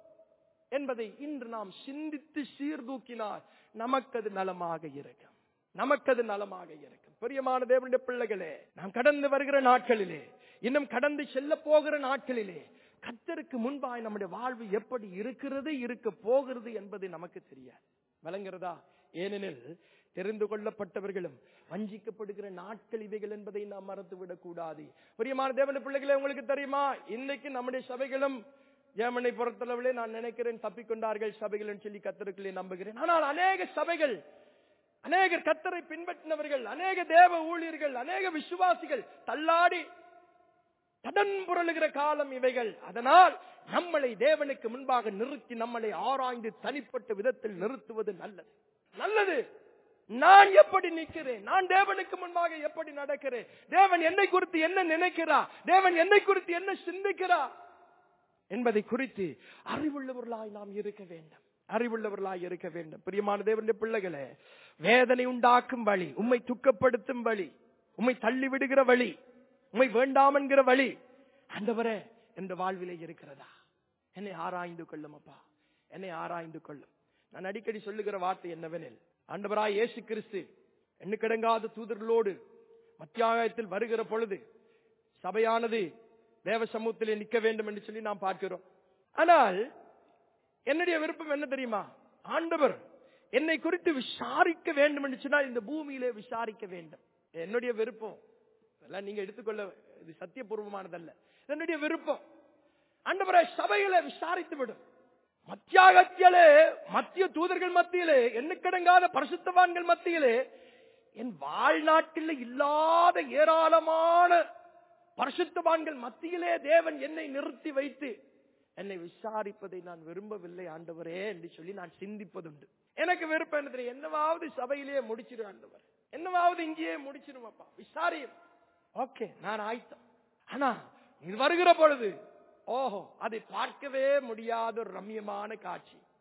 என்பதை இன்று நாம் சிந்தித்து சீர்தூக்கினால் நமக்கு அது நலமாக இருக்கும், நமக்கு அது நலமாக இருக்கும். பிரியமான தேவனுடைய பிள்ளைகளே, நாம் கடந்து வருகிற நாட்களிலே, இன்னும் கடந்து செல்ல போகிற நாட்களிலே கர்த்தருக்கு முன்பாய் நம்முடைய வாழ்வு எப்படி இருக்கிறது, இருக்க போகிறது என்பது நமக்கு தெரியாது. விளங்குகிறதா? ஏனெனில் தெரிந்து கொள்ளப்பட்டவர்களும் வஞ்சிக்கப்படுகிற நாட்கள் இவைகள் என்பதை நாம் மறந்துவிடக் கூடாது. பிரியமான தேவனுடைய பிள்ளைகளே, உங்களுக்கு தெரியுமா, இன்னைக்கு நம்முடைய சபைகளும் ஜெர்மனை பொறுத்தளவிலே நான் நினைக்கிறேன் தப்பிக்கொண்டார்கள் சபைகள் சொல்லி கர்த்தருக்குள்ளே நம்புகிறேன். ஆனால் அநேக சபைகள், அநேக கர்த்தரை பின்பற்றினவர்கள், அநேக தேவ ஊழியர்கள், அநேக விசுவாசிகள் தள்ளாடி கடன் புரளுகிற காலம் இவைகள். அதனால் நம்மளை தேவனுக்கு முன்பாக நிறுத்தி நம்மளை ஆராய்ந்து தனிப்பட்ட விதத்தில் நிறுத்துவது நல்லது, நல்லது. நான் எப்படி நிற்கிறேன், நான் தேவனுக்கு முன்பாக எப்படி நடக்கிறேன், தேவன் என்னை குறித்து என்ன நினைக்கிறார், தேவன் என்னை குறித்து என்ன சிந்திக்கிறார் என்பதை குறித்து அறிவுள்ளவர்களாய் நாம் இருக்க வேண்டும், அறிவுள்ளவர்களாய் இருக்க வேண்டும். பிரியமான தேவனுடைய பிள்ளைகளே, வேதனை உண்டாக்கும் வழி, உம்மை துக்கப்படுத்தும் வழி, உம்மை தள்ளி விடுகிற வழி, உம்மை வேண்டாம் என்கிற வழி ஆண்டவரே என்ற வாழ்விலே இருக்கிறதா? என்னை ஆராய்ந்து கொள்ளும் அப்பா, என்னை ஆராய்ந்து கொள்ளும். நான் அடிக்கடி சொல்லுகிற வார்த்தை என்னவெனில், ஆண்டவராய் இயேசு கிறிஸ்து எண்ணுக்கடங்காத தூதர்களோடு மத்தியாயத்தில் வருகிற பொழுது சபையானது தேவ சமூகத்திலே நிற்க வேண்டும் என்று சொல்லி நாம் பார்க்கிறோம். ஆனால் என்னுடைய விருப்பம் என்ன தெரியுமா? ஆண்டவர் என்னை குறித்து விசாரிக்க வேண்டும் என்று சொன்னால் இந்த பூமியிலே விசாரிக்க வேண்டும். என்னுடைய விருப்பம் எல்லாம் நீங்க எடுத்துக்கொள்ள, இது சத்தியபூர்வமானதல்ல, என்னுடைய விருப்பம். ஆண்டவரே சபைகளை விசாரித்து விடும், மத்தியாகத்திலே, மத்திய தூதர்கள் மத்தியிலே, எண்ணுக்கடங்காத பரிசுத்தவான்கள் மத்தியிலே, என் வாழ்நாட்டில் இல்லாத ஏராளமான பரிசுத்தவான்கள் மத்தியிலே தேவன் என்னை நிறுத்தி வைத்து என்னை விசாரிப்பதை நான் விரும்பவில்லை ஆண்டவரே என்று சொல்லி நான் சிந்திப்பதுண்டு. எனக்கு விருப்பம் என்ன தெரியும்? என்னவாவது சபையிலேயே முடிச்சிடும் ஆண்டவர், என்னவாவது இங்கேயே முடிச்சிடும் அப்பா, விசாரியும். ஓகே, நான் ஆயத்தம். ஆனா இது வருகிற பொழுது ஓஹோ, அதை பார்க்கவே முடியாத ஒரு ரம்யமான காட்சி,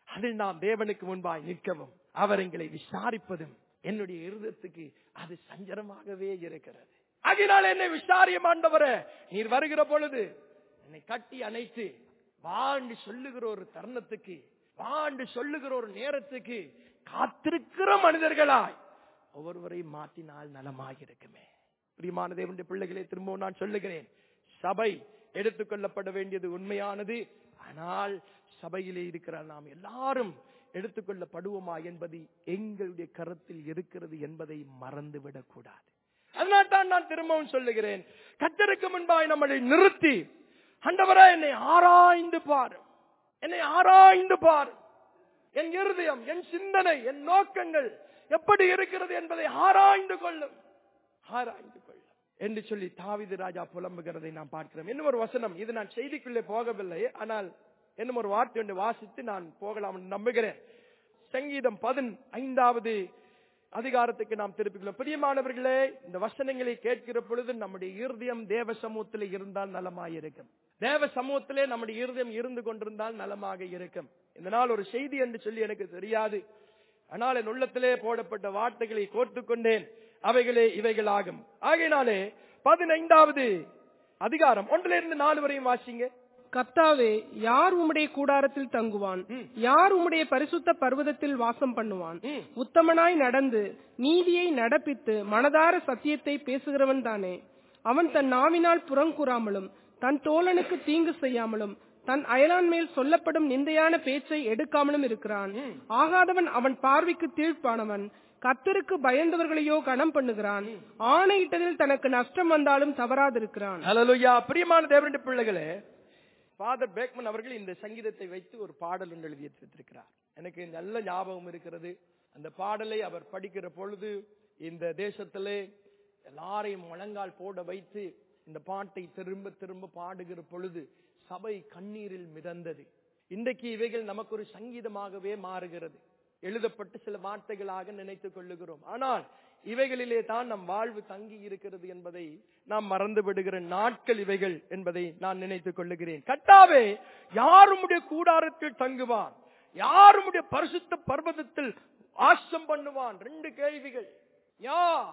அதில் நாம் தேவனுக்கு முன்பாய் நிற்கவும் அவர் எங்களை விசாரிப்பதும் என்னுடைய இருதயத்துக்கு அது சஞ்சலமாகவே இருக்கிறது. ஆகையினால் என்னை விசாரியும் ஆண்டவரே, நீர் வருகிற பொழுது என்னை கட்டி அணைத்து வாண்டு சொல்லுகிற ஒரு தருணத்துக்கு, வாண்டு சொல்லுகிற ஒரு நேரத்துக்கு காத்திருக்கிற மனிதர்களாய் ஒவ்வொருவரையும் மாற்றினால் நலமாக இருக்குமே. பிரியமான தேவனுடைய பிள்ளைகளை திரும்பவும் நான் சொல்லுகிறேன், சபை எடுத்துக்கொள்ளப்பட வேண்டியது உண்மையானது. ஆனால் சபையிலே இருக்கிற நாம் எல்லாரும் எடுத்துக்கொள்ளப்படுவோமா என்பது எங்களுடைய கருத்தில் இருக்கிறது என்பதை மறந்துவிடக் கூடாது. அதனால் தான் நான் திரும்பவும் சொல்லுகிறேன், கர்த்தருக்கு முன்பாய் நம்மளை நிறுத்தி, ஆண்டவரே என்னை ஆராய்ந்து பாரு, என்னை ஆராய்ந்து பாரு, என் இருதயம், என் சிந்தனை, என் நோக்கங்கள் எப்படி இருக்கிறது என்பதை ஆராய்ந்து கொள்ளும், ஆராய்ந்து கொள்ளும் என்று சொல்லி தாவீது ராஜா புலம்புகிறதை நாம் பார்க்கிறோம். இன்னும் ஒரு வசனம், இது நான் செய்திக்குள்ளே போகவில்லை, ஆனால் இன்னும் ஒரு வார்த்தை ஒன்று வாசித்து நான் போகலாம் என்று நம்புகிறேன். சங்கீதம் பதினைந்தாவது அதிகாரத்துக்கு நாம் திருப்பிக்கலாம். பிரியமானவர்களே, இந்த வசனங்களை கேட்கிற பொழுது நம்முடைய இருதயம் தேவ சமூகத்திலே இருந்தால் நலமாயிருக்கும். தேவ சமூகத்திலே நம்முடைய இருதயம் இருந்து கொண்டிருந்தால் நலமாக இருக்கும். இந்த நாள் ஒரு செய்தி என்று சொல்லி எனக்கு தெரியாது, ஆனால் என் உள்ளத்திலே போடப்பட்ட வார்த்தைகளை கோர்த்துக் கொண்டேன், அவைகளே இவைகளாகும். ஆகையினாலே பதினைந்தாவது அதிகாரம் ஒன்றிலிருந்து நாலு வரையும் வாசிங்க. கர்த்தாவே, யார் உம்முடைய கூடாரத்தில் தங்குவான்? யார் உம்முடைய பரிசுத்த பர்வதத்தில் வாசம் பண்ணுவான்? உத்தமனாய் நடந்து நீதியை நடப்பித்து மனதார சத்தியத்தை பேசுகிறவன் தானே. அவன் தன் நாவினால் புறங்கூறாமலும் தன் தோழனுக்கு தீங்கு செய்யாமலும் தன் அயலான் மேல் சொல்லப்படும் நிந்தையான பேச்சை எடுக்காமலும் இருக்கிறான். ஆகாதவன் அவன் பார்வைக்கு தீர்ப்பானவன். கர்த்தருக்கு பயந்தவர்களையோ கனம் பண்ணுகிறான். ஆணையிட்டதில் தனக்கு நஷ்டம் வந்தாலும் தவறாதிருக்கிறான். ஹல்லேலூயா. பிரியமான தேவனுடைய பிள்ளைகளே, ஃபாதர் பேக்மன் அவர்கள் இந்த சங்கீதத்தை வைத்து ஒரு பாடல் ஒன்று எழுதி வைத்திருக்கிறார். எனக்கு நல்ல ஞாபகம் இருக்கிறது. அந்த பாடலை அவர் படிக்கிற பொழுது இந்த தேசத்திலே எல்லாரையும் முழங்கால் போட வைத்து இந்த பாட்டை திரும்ப திரும்ப பாடுகிற பொழுது சபை கண்ணீரில் மிதந்தது. இன்றைக்கு இவைகள் நமக்கு ஒரு சங்கீதமாகவே மாறுகிறது, எழுதப்பட்ட சில வார்த்தைகளாக நினைத்துக் கொள்ளுகிறோம். ஆனால் இவைகளிலே தான் நம் வாழ்வு தங்கி இருக்கிறது என்பதை நாம் மறந்து விடுகிற நாட்கள் இவைகள் என்பதை நான் நினைத்துக் கொள்ளுகிறேன். கர்த்தாவே, யாருடைய கூடாரத்தில் தங்குவான்? யாருடைய பரிசுத்த பர்வதத்தில் வாசம் பண்ணுவான்? ரெண்டு கேள்விகள். யார்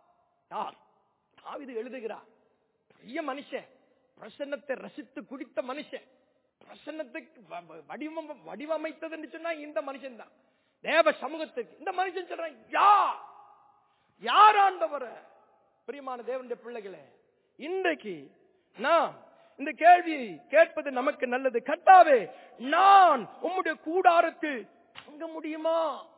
யார் தாவீது எழுதுகிறார். பெரிய மனுஷன், பிரசன்னத்தை ரசித்து குடித்த மனுஷன், பிரசன்னத்துக்கு வடிவம் வடிவமைத்தது என்று சொன்னா இந்த மனுஷன் தான். தேவ சமூகத்துக்கு இந்த மனுஷன் சொல்றான், யார் யார் ஆண்டவர? பிரியமான தேவனுடைய பிள்ளைகளே, இன்றைக்கு நாம் இந்த கேள்வியை கேட்பது நமக்கு நல்லது. கர்த்தாவே, நான் உம்முடைய கூடாரத்தில் தங்க முடியுமா?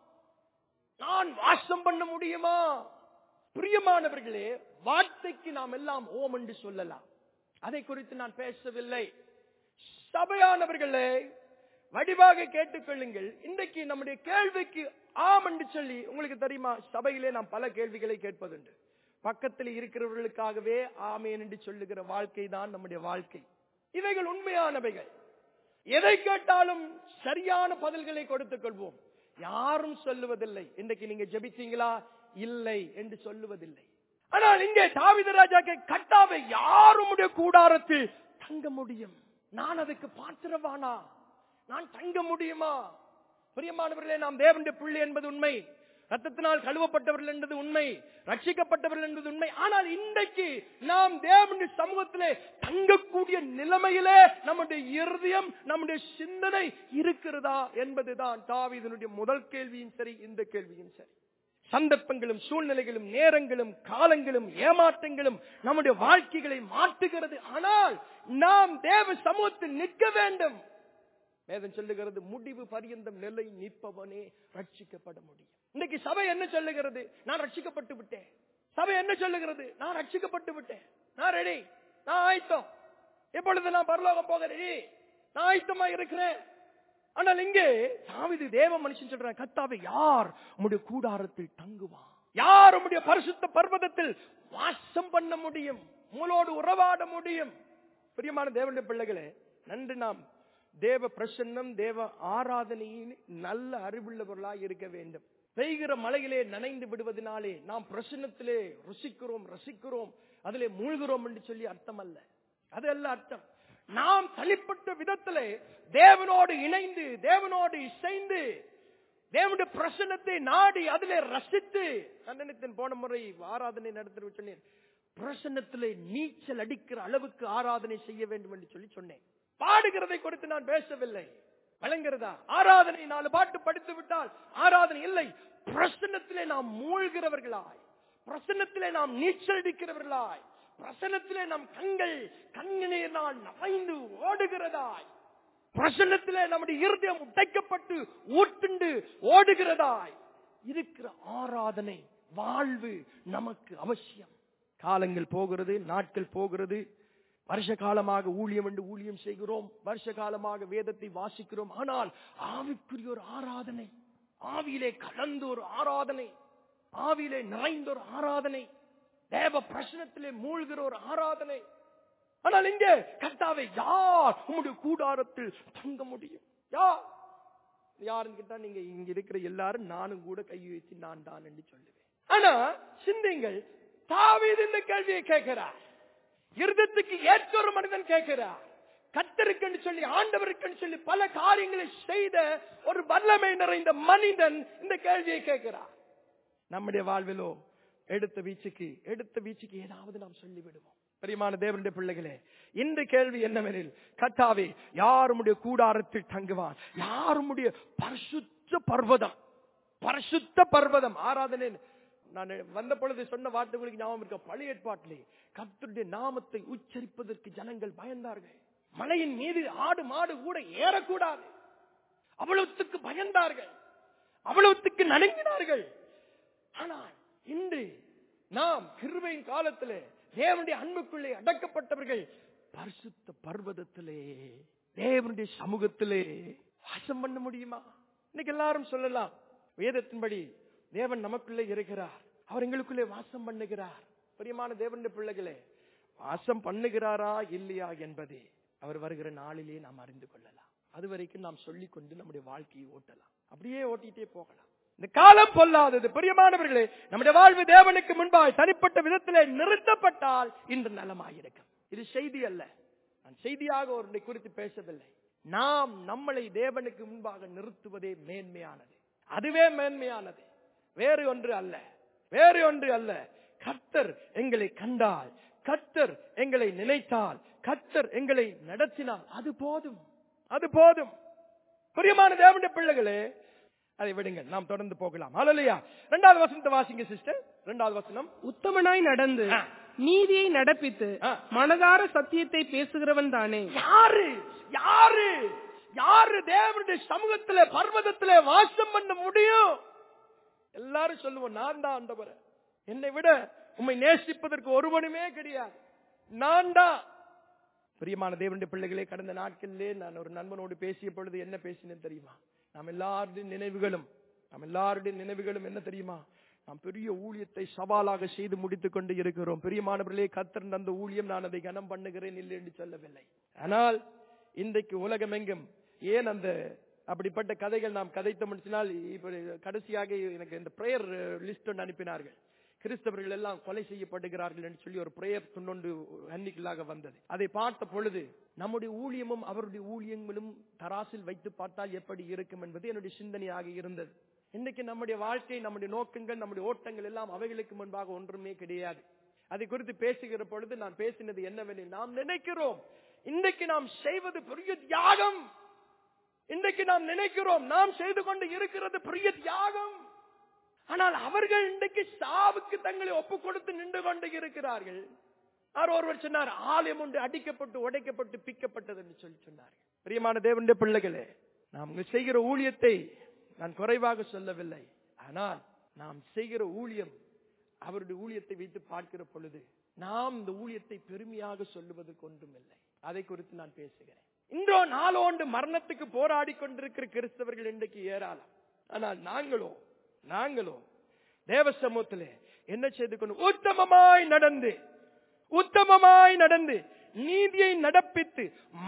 நான் வாசம் பண்ண முடியுமா? பிரியமானவர்களே, வார்த்தைக்கு நாம் எல்லாம் ஓம் என்று சொல்லலாம், அதை குறித்து நான் பேசவில்லை. சபையானவர்களே, வடிவாக கேட்டுக்கொள்ளுங்கள். இன்றைக்கு நம்முடைய கேள்விக்கு ஆம் என்று சொல்லி, உங்களுக்கு தெரியுமா, சபையிலே நாம் பல கேள்விகளை கேட்பதுண்டு. பக்கத்தில் இருக்கிறவர்களுக்காகவே ஆமேன் என்று சொல்லுகிற வாழ்க்கை தான் நம்முடைய வாழ்க்கை. இவைகள் உண்மையானவைகள். எதை கேட்டாலும் சரியான பதில்களை கொடுத்துக் கொள்வோம். யாரும் சொல்லுவதில்லை, இன்றைக்கு நீங்க ஜெபிச்சீங்களா, இல்லை என்று சொல்லுவதில்லை. ஆனால் இங்கே தாவீது ராஜாக்கு, கர்த்தாவே, யாருடைய கூடாரத்தில் தங்க முடியும்? நான் அதுக்கு பாத்திரவானா? நான் தங்க முடியுமா? பிரியமானவர்களே, நாம் தேவனுடைய பிள்ளை என்பது உண்மை, ரத்தத்தினால் கழுவப்பட்டவர்கள் என்பது உண்மை, ரட்சிக்கப்பட்டவர்கள் என்பது உண்மை. ஆனால் இன்றைக்கு நாம் தேவனுடைய சமூகத்திலே தங்கக்கூடிய நிலைமையிலே நம்முடைய இருதயம், நம்முடைய சிந்தனை இருக்கிறதா என்பதுதான் தாவீதினுடைய முதல் கேள்வியும் சரி, இந்த கேள்வியும் சரி. சந்தர்ப்பங்களும் சூழ்நிலைகளும் நேரங்களும் காலங்களும் ஏமாற்றங்களும் நம்முடைய வாழ்க்கைகளை மாற்றுகிறது. ஆனால் நாம் தேவ சமூகத்தில் நிற்க வேண்டும். வேதம் சொல்லுகிறது, முடிவு பரியந்தம் நிலை நிற்பவனே ரட்சிக்கப்பட முடியும். இன்னைக்கு சபை என்ன சொல்லுகிறது? நான் ரட்சிக்கப்பட்டு விட்டேன். சபை என்ன சொல்லுகிறது? நான் ரட்சிக்கப்பட்டு விட்டேன், நான் ரெடி, நான் ஆயத்தம், எப்பொழுது நான் பரலோகம் போக ரெடி, நான் ஆயத்தமா இருக்கிறேன். ஆனால் இங்கே தாவீது தேவ மனுஷன் சொல்றான், கர்த்தாவே, யார் உம்முடைய கூடாரத்தில் தங்குவான்? யார் உம்முடைய பரிசுத்த பர்வதத்தில் வாசம் பண்ண முடியும், உங்களோடு உறவாட முடியும்? பிரியமான தேவனுடைய பிள்ளைகளே, நன்று நாம் தேவ பிரசன்னம், தேவ ஆராதனையின் நல்ல அறிவுள்ளவர்களாய் இருக்க வேண்டும். பெய்கிற மழையிலே நனைந்து விடுவதனாலே நாம் பிரசன்னத்திலே ருசிக்கிறோம், ரசிக்கிறோம், அதிலே மூழ்கிறோம் என்று சொல்லி அர்த்தம் அல்ல. அது அல்ல அர்த்தம். நாம் தனிப்பட்ட விதத்திலே தேவனோடு இணைந்து, தேவனோடு இசைந்து, தேவனுடைய பிரசன்னத்தை நாடி அதிலே ரசித்து, நான் போன முறை ஆராதனை நடத்தி சொன்னேன், பிரசன்னத்திலே நீச்சல் அடிக்கிற அளவுக்கு ஆராதனை செய்ய வேண்டும் என்று சொல்லி சொன்னேன். பாடுகிறதை குறித்து நான் பேசவில்லை. வழங்குகிறதா? ஆராதனை நாலு பாட்டு படித்து விட்டால் ஆராதனை இல்லை. பிரசன்னத்திலே நாம் மூழ்கிறவர்களாய், பிரசன்னத்திலே நாம் நீச்சல் அடிக்கிறவர்களாய், பிரசன்னத்திலே நம் கண்கள் கண்ணினால் நனைந்து ஓடுகிறதாய், பிரசன்னத்திலே நம்முடைய இருதயம் உடைக்கப்பட்டு ஊட்டுண்டு ஓடுகிறதாய் இருக்கிற ஆராதனை வாழ்வு நமக்கு அவசியம். காலங்கள் போகிறது, நாட்கள் போகிறது, வருஷ காலமாக ஊழியம் என்று ஊழியம் செய்கிறோம், வருஷ காலமாக வேதத்தை வாசிக்கிறோம். ஆனால் ஆவிக்குரிய ஒரு ஆராதனை, ஆவியிலே கலந்த ஒரு ஆராதனை, ஆவியிலே நிறைந்த ஒரு ஆராதனை, தேவ பிரசன்னத்திலே மூழ்கிற ஒரு ஆராதனை. ஆனால் இங்கே கர்த்தாவே யார் உம்முடைய கூடாரத்தில் தங்க முடியும்? யார் யாருன்னு கேட்டா நீங்க இங்க இருக்கிற எல்லாரும் நானும் கூட கை வச்சு நான் தான் என்று சொல்லுவேன். ஆனா சிந்திங்கள், தாவீது இந்த கேள்வியை கேட்கிறார். இருதயத்துக்கு ஏற்ற ஒரு மனிதன் கேட்கிறார். கர்த்தருக்கு சொல்லி, ஆண்டவருக்கு சொல்லி பல காரியங்களை செய்த ஒரு வல்லமை நிறைந்த மனிதன் இந்த கேள்வியை கேட்கிறார். நம்முடைய வாழ்விலோ எடுத்த வீச்சுக்கு எடுத்த வீச்சுக்கு ஏதாவது நாம் சொல்லிவிடுவோம். பிரியமான தேவனுடைய பிள்ளைகளே, இந்த கேள்வி என்னவெனில், கர்த்தாவே யாருடைய கூடாரத்தில் தங்குவான்? யாருடைய பரிசுத்த பர்வதம், பரிசுத்த பர்வதம் ஆராதனை. நான் வந்த பொழுது சொன்ன வார்த்தைகளுக்கு ஞாபகம் இருக்க, பழைய ஏற்பாட்டிலே கர்த்தருடைய நாமத்தை உச்சரிப்பதற்கு ஜனங்கள் பயந்தார்கள். மலையின் மீது ஆடு மாடு கூட ஏறக்கூடாது, அவ்வளவுக்கு பயந்தார்கள், அவ்வளவுக்கு நடுங்கினார்கள். ஆனால் இன்று நாம் கிருபையின் காலத்திலே தேவனுடைய அன்புக்குள்ளே அடக்கப்பட்டவர்கள் பரிசுத்த பர்வதத்திலே தேவனுடைய சமூகத்திலே வாசம் பண்ண முடியுமா? இன்னைக்கு எல்லாரும் சொல்லலாம், வேதத்தின்படி தேவன் நமக்குள்ளே இருக்கிறார், அவர் எங்களுக்குள்ளே வாசம் பண்ணுகிறார். பிரியமான தேவனுடைய பிள்ளைகளே, வாசம் பண்ணுகிறாரா இல்லையா என்பதை அவர் வருகிற நாளிலே நாம் அறிந்து கொள்ளலாம். அது வரைக்கும் நாம் சொல்லிக் கொண்டு நம்முடைய வாழ்க்கையை ஓட்டலாம், அப்படியே ஓட்டிட்டே போகலாம். இந்த காலம் பொல்லாதது. பிரியமானவர்களே, நம்முடைய வாழ்வு தேவனுக்கு முன்பாய் தனிப்பட்ட விதத்திலே நிறுத்தப்பட்டால் இன்று நலமாயிருக்கும். இது செய்தி அல்ல, நான் செய்தியாக ஒன்றை குறித்து பேசவில்லை. நாம் நம்மளை தேவனுக்கு முன்பாக நிறுத்துவதே மேன்மையானது, அதுவே மேன்மையானது, வேறு ஒன்று அல்ல, வேறு ஒன்று அல்ல. கர்த்தர் எங்களை கண்டால், கர்த்தர் எங்களை நினைத்தால், கர்த்தர் எங்களை நடத்தினால் அது போதும், அது போதும். பிரியமான தேவனுடைய பிள்ளைகளே, அதை விடுங்க, நாம் தொடர்ந்து போகலாம். ஹல்லேலூயா. இரண்டாவது வசனத்தை வாசிங்க சிஸ்டர். இரண்டாவது வசனம், உத்தமனாய் நடந்து நீதியை நடப்பித்து மனதார சத்தியத்தை பேசுகிறவன் தானே. யாரு யாரு யாரு தேவனுடைய சமூகத்திலே பர்வதத்திலே வாசம் பண்ண முடியும்? எல்லாரும் சொல்லுவோம், நான் தான் ஆண்டவர், என்னை விட உம்மை நேசிப்பதற்கு ஒருவனுமே கிடையாது, நான் தான். பிரியமான தேவனுடைய பிள்ளைகளே, கடந்த நாட்களிலே நான் ஒரு நண்பனோடு பேசிய பொழுது என்ன பேசினேன் தெரியுமா? நாம் எல்லாருடைய நினைவுகளும் நாம் எல்லாருடைய நினைவுகளும் என்ன தெரியுமா? நாம் பெரிய ஊழியத்தை சவாலாக செய்து முடித்துக் கொண்டு இருக்கிறோம். பிரியமானவர்களே, கர்த்தர் அந்த ஊழியம் நான் அதை கனம் பண்ணுகிறேன் இல்லை என்று சொல்லவில்லை. ஆனால் இன்றைக்கு உலகம் எங்கும் ஏன் அந்த அப்படிப்பட்ட கதைகள் நாம் கதைத்த முடிச்சினால், இப்ப கடைசியாக எனக்கு இந்த பிரேயர் லிஸ்ட் ஒன்று அனுப்பினார்கள். கிறிஸ்தவர்கள் எல்லாம் கொலை செய்யப்படுகிறார்கள் என்று சொல்லி ஒரு பிரேயர் துண்ணொன்று அன்னிக்கலாக வந்தது. அதை பார்த்த பொழுது நம்முடைய ஊழியமும் அவருடைய ஊழியங்களும் தராசில் வைத்து பார்த்தால் எப்படி இருக்கும் என்பது என்னுடைய சிந்தனையாக இருந்தது. இன்னைக்கு நம்முடைய வாழ்க்கை, நம்முடைய நோக்கங்கள், நம்முடைய ஓட்டங்கள் எல்லாம் அவைகளுக்கு முன்பாக ஒன்றுமே கிடையாது. அதை குறித்து பேசுகிற பொழுது நான் பேசினது என்னவெனில், நாம் நினைக்கிறோம் இன்றைக்கு நாம் செய்வது பெரிய தியாகம், இன்றைக்கு நாம் நினைக்கிறோம் நாம் செய்து கொண்டு இருக்கிறது பெரிய தியாகம். ஆனால் அவர்கள் இன்றைக்கு சாவுக்கு தங்களை ஒப்பு கொடுத்து நின்று கொண்டு இருக்கிறார்கள். ஒருவர் சொன்னார், ஆலயம் ஒன்று அடிக்கப்பட்டு உடைக்கப்பட்டு பிக்கப்பட்டது என்று சொல்லி சொன்னார்கள். பிரியமான தேவனுடைய பிள்ளைகளே, நாம் செய்கிற ஊழியத்தை நான் குறைவாக சொல்லவில்லை. ஆனால் நாம் செய்கிற ஊழியம் அவருடைய ஊழியத்தை வைத்து பார்க்கிற பொழுது நாம் இந்த ஊழியத்தை பெருமையாக சொல்லுவதற்கு ஒன்றும் இல்லை. அதை குறித்து நான் பேசுகிறேன். இன்றோ நாளோண்டு மரணத்துக்கு போராடி கொண்டிருக்கிற கிறிஸ்தவர்கள் இன்றைக்கு ஏராளம். ஆனால் நாங்களோ நாங்களோ தேவ சமூகத்திலே என்ன செய்து கொண்டு உத்தமமாய் நடந்து உத்தமமாய் நடந்து நீதியை நடப்பித்து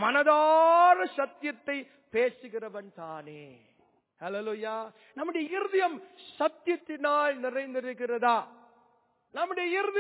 மனதார சத்தியத்தை பேசுகிறவன் தானே. ஹல்லேலூயா. நம்முடைய இருதயம் சத்தியத்தினால் நிறைந்திருக்கிறதா? நம்முடைய இருதயம்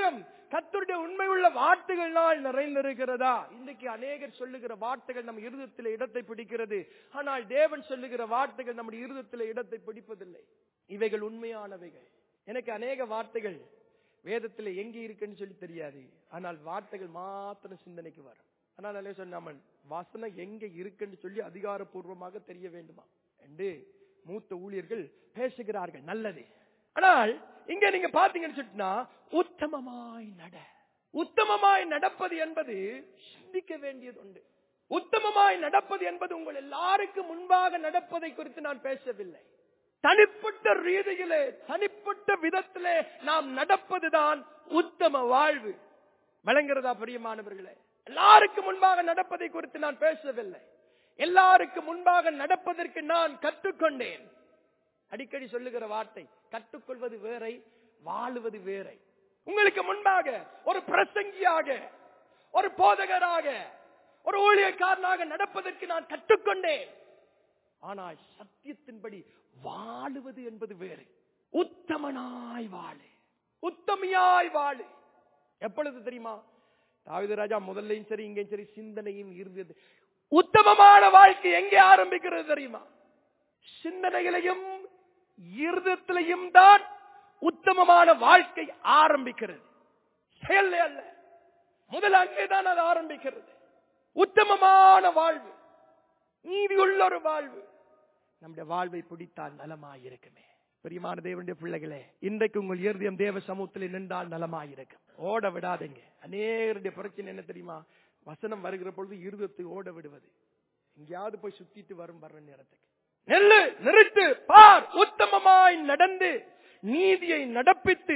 கர்த்தருடைய உண்மை உள்ள வார்த்தைகளால் நிறைந்திருக்கிறதா? இன்றைக்கு அநேகர் சொல்லுகிற வார்த்தைகள் நம்ம இருதயத்தில் இடத்தை பிடிக்கிறது. ஆனால் தேவன் சொல்லுகிற வார்த்தைகள் நம்முடைய இருதயத்தில் இடத்தை பிடிப்பதில்லை. இவைகள் உண்மையானவைகள். எனக்கு அநேக வார்த்தைகள் வேதத்தில் எங்கே இருக்குன்னு சொல்லி தெரியாது. ஆனால் வார்த்தைகள் மாத்திரம் சிந்தனைக்கு வரும். ஆனால் சொன்ன வசனம் எங்க இருக்குன்னு சொல்லி அதிகாரப்பூர்வமாக தெரிய வேண்டுமா என்று மூத்த ஊழியர்கள் பேசுகிறார்கள். நல்லது. ஆனால் இங்க நீங்க பாத்தீங்கன்னு சொல்லிட்டுனா உத்தமமாய் நட. உத்தமமாய் நடப்பது என்பது சிந்திக்க வேண்டியது உண்டு. உத்தமமாய் நடப்பது என்பது உங்கள் எல்லாருக்கும் முன்பாக நடப்பதை குறித்து நான் பேசவில்லை. தனிப்பட்ட ரீதியிலே தனிப்பட்ட விதத்திலே நாம் நடப்பதுதான் உத்தம வாழ்வு. வழங்குறதா பிரியமானவர்களே? எல்லாருக்கும் முன்பாக நடப்பதை குறித்து நான் பேசவில்லை. எல்லாருக்கும் முன்பாக நடப்பதற்கு நான் கற்றுக்கொண்டேன். அடிக்கடி சொல்லுகிற வார்த்தை, கற்றுக்கொள்வது வேறை, வாழுவது வேறை. உங்களுக்கு முன்பாக ஒரு பிரசங்கியாக, ஒரு போதகராக, ஒரு ஊழியக்காரனாக நடப்பதற்கு நான் கற்றுக்கொண்டேன். ஆனால் சத்தியத்தின்படி வாழுவது என்பது வேறு. உத்தமனாய் வாழு, உத்தமியாய் வாழு. எப்பொழுது தெரியுமா? தாவீது ராஜா முதல்லையும் சரி இங்கேயும் சரி சிந்தனையும் இருந்தது. உத்தமமான வாழ்க்கை எங்கே ஆரம்பிக்கிறது தெரியுமா? சிந்தனைகளையும் இருதயத்திலையும் தான் உத்தமமான வாழ்க்கை ஆரம்பிக்கிறது. செயல் அல்ல. முதல் அங்கேதான் அது ஆரம்பிக்கிறது. உத்தமமான வாழ்வு, நீதியுள்ள ஒரு வாழ்வு. நம்முடைய வாழ்வை பிடித்தால் நலமாயிருக்குமே. பிரியமான தேவனுடைய பிள்ளைகளே, இன்றைக்கு உங்கள் இருதயம் தேவ சமூகத்தில் நின்றால் நலமாயிருக்கும். ஓட விடாதீங்க. அநேகருடைய பிரச்சனை என்ன தெரியுமா? வசனம் வருகிற பொழுது இருதயத்தை ஓட விடுவது. எங்கேயாவது போய் சுத்திட்டு வரும் வர்ற நேரத்துக்கு நெல்லு நிறுத்து பார். உத்தமமாய் நடந்து நீதியை நடப்பித்து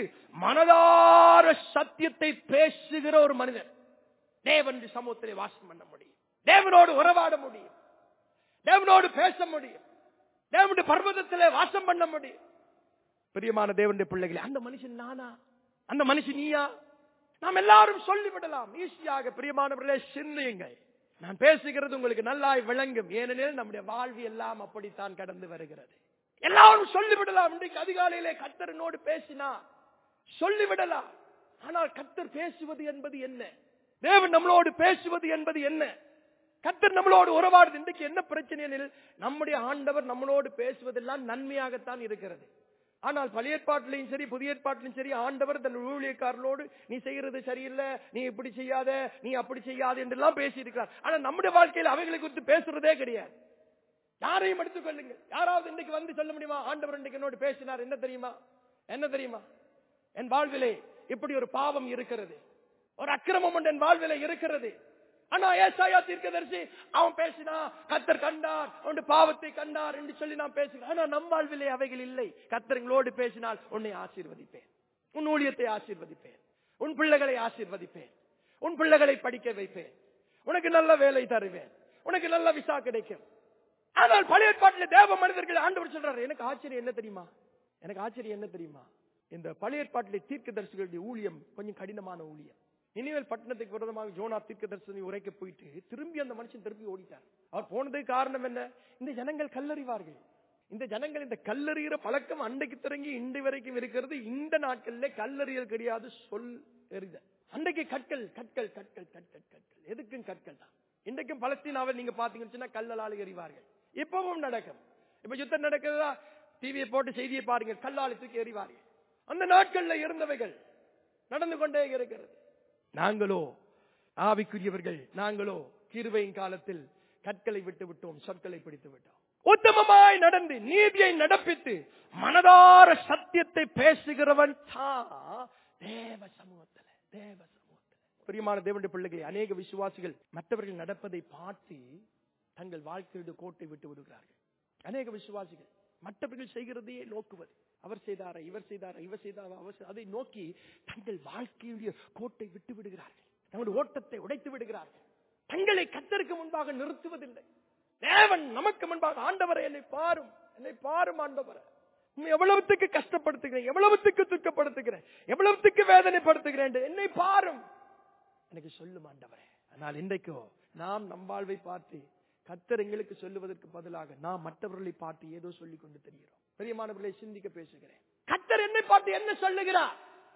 மனதார சத்தியத்தை பேசுகிற ஒரு மனிதன் தேவனுடைய சமூகத்திலே வாசம் பண்ண முடியும். தேவனோடு உறவாட முடியும். தேவனோடு பேச முடியும். தேவனுடைய பர்வதத்திலே வாசம் பண்ண முடியும். பிரியமான தேவனுடைய பிள்ளைகளே, அந்த மனுஷன் நானா? அந்த மனுஷன் நீயா? நாம் எல்லாரும் சொல்லிவிடலாம் ஈஸியாக. பிரியமானவர்களே, சிந்தியுங்கள். நான் பேசுகிறது உங்களுக்கு நல்லாய் விளங்கும். ஏனெனில் நம்முடைய வாழ்வு எல்லாம் அப்படித்தான் கடந்து வருகிறது. எல்லாரும் சொல்லிவிடலாம். இன்றைக்கு அதிகாலையிலே கர்த்தரனோடு பேசினா சொல்லிவிடலாம். ஆனால் கர்த்தர் பேசுவது என்பது என்ன? தேவன் நம்மளோடு பேசுவது என்பது என்ன? கர்த்தர் நம்மளோடு உறவாடுது. இன்றைக்கு என்ன பிரச்சனை எனில், நம்முடைய ஆண்டவர் நம்மளோடு பேசுவதெல்லாம் நன்மையாகத்தான் இருக்கிறது. ஆனால் பழைய ஏற்பாட்டிலையும் சரி புதிய ஏற்பாட்டிலும் சரி ஆண்டவர் தன் ஊழியக்காரர்களோடு நீ செய்யறது சரியில்லை, நீ இப்படி செய்யாத, நீ அப்படி செய்யாத என்றெல்லாம் பேசி இருக்கிறார். ஆனா நம்முடைய வாழ்க்கையில் அவைகளை குறித்து பேசுறதே கிடையாது. யாரையும் எடுத்துக்கொள்ளுங்க. யாராவது இன்னைக்கு வந்து சொல்ல முடியுமா, ஆண்டவர் இன்னைக்கு என்னோடு பேசினார்? என்ன தெரியுமா? என்ன தெரியுமா? என் வாழ்விலே இப்படி ஒரு பாவம் இருக்கிறது, ஒரு அக்கிரமம் ஒன்று என் வாழ்விலே இருக்கிறது. ஆனா ஏசாயா தீர்க்கதரிசி அவன் பேசினா கர்த்தர் கண்டார், அவனுடைய பாவத்தை கண்டார் என்று சொல்லி நான் பேசுகிறேன். ஆனா நம் வாழ்விலே அவைகள் இல்லை. கர்த்தர் எங்களோடு பேசினால் உன்னை ஆசீர்வதிப்பேன், உன் ஊழியத்தை ஆசீர்வதிப்பேன், உன் பிள்ளைகளை ஆசீர்வதிப்பேன், உன் பிள்ளைகளை படிக்க வைப்பேன், உனக்கு நல்ல வேலை தருவேன், உனக்கு நல்ல விசா கிடைக்கும். ஆனால் பழைய ஏற்பாட்டில் தேவ மனிதர்கள் ஆண்டவர் சொல்றாரு. எனக்கு ஆச்சரியம் என்ன தெரியுமா? எனக்கு ஆச்சரியம் என்ன தெரியுமா? இந்த பழைய ஏற்பாட்டிலே தீர்க்கதரிசிகளுடைய ஊழியம் கொஞ்சம் கடினமான ஊழியம். நினிவேல் பட்டணத்துக்கு விரோதமாக ஜோனா தீர்க்கதரிசனத்தை உரைக்க போயிட்டு திரும்பி அந்த மனுஷன் திரும்பி ஓடிட்டார். அவர் போனதுக்கு காரணம் என்ன? இந்த ஜனங்கள் கல்லறிவார்கள். இந்த ஜனங்கள் இந்த கல்லறிகிற பழக்கம் அன்றைக்கு தொடங்கி இன்று வரைக்கும் இருக்கிறது. இந்த நாட்களிலே கல்லறியல் கிடையாது, சொல் எறிதல். அன்றைக்கு கற்கள் கற்கள் கற்கள் கற்கள் கற்கள் எதுக்கும் கற்கள் தான். இன்றைக்கும் பலஸ்தீனாவை நீங்க பாத்தீங்கன்னா கல்லால் எறிவார்கள். இப்பவும் நடக்கும். இப்ப யுத்தம் நடக்கிறதா? டிவியை போட்டு செய்தியை பாருங்க, கல்லால் தூக்கி எறிவார்கள். அந்த நாட்கள்ல இருந்தவைகள் நடந்து கொண்டே இருக்கிறது. நாங்களோ ஆவிக்குரியவர்கள், நாங்களோ கிருபையின் காலத்தில் கற்களை விட்டு விட்டோம், சொற்களை பிடித்து விட்டோம். உத்தமமாய் நடந்து நீதியை நடப்பித்து மனதார சத்தியத்தை பேசுகிறவன் தான் தேவ சமூகத்தில். தேவ சமூகத்தில் பிரியமான தேவனுடைய பிள்ளைகளை, அநேக விசுவாசிகள் மற்றவர்கள் நடப்பதை பார்த்து தங்கள் வாழ்க்கையுடைய கோட்டை விட்டு விடுகிறார்கள். அநேக விசுவாசிகள் மற்றவர்கள் செய்கிறதையே நோக்குவது. அவர் செய்தாரா, இவர் செய்தாரா, இவர் செய்தாரா, அவர் அதை நோக்கி தங்கள் வாழ்க்கையுடைய கோட்டை விட்டு விடுகிறார்கள். தங்களுடைய ஓட்டத்தை உடைத்து விடுகிறார்கள். தங்களை கர்த்தருக்கு முன்பாக நிறுத்துவதில்லை. தேவன் நமக்கு முன்பாக, ஆண்டவரை என்னை பாரும், என்னை பாரும் ஆண்டவரை, எவ்வளவுத்துக்கு கஷ்டப்படுத்துகிறேன், எவ்வளவுத்துக்கு துக்கப்படுத்துகிறேன், எவ்வளவுத்துக்கு வேதனைப்படுத்துகிறேன், என்னை பாரும், எனக்கு சொல்லும் ஆண்டவரே. ஆனால் இன்றைக்கோ நாம் நம் வாழ்வை பார்த்து கர்த்தர் எங்களுக்கு சொல்லுவதற்கு பதிலாக நாம் மற்றவர்களை பார்த்து ஏதோ சொல்லிக் கொண்டு தெரிகிறோம். பெரியமானவர்களை சிந்திக்க பேசுகிறேன். கர்த்தர் என்னை பார்த்து என்ன சொல்லுகிறார்?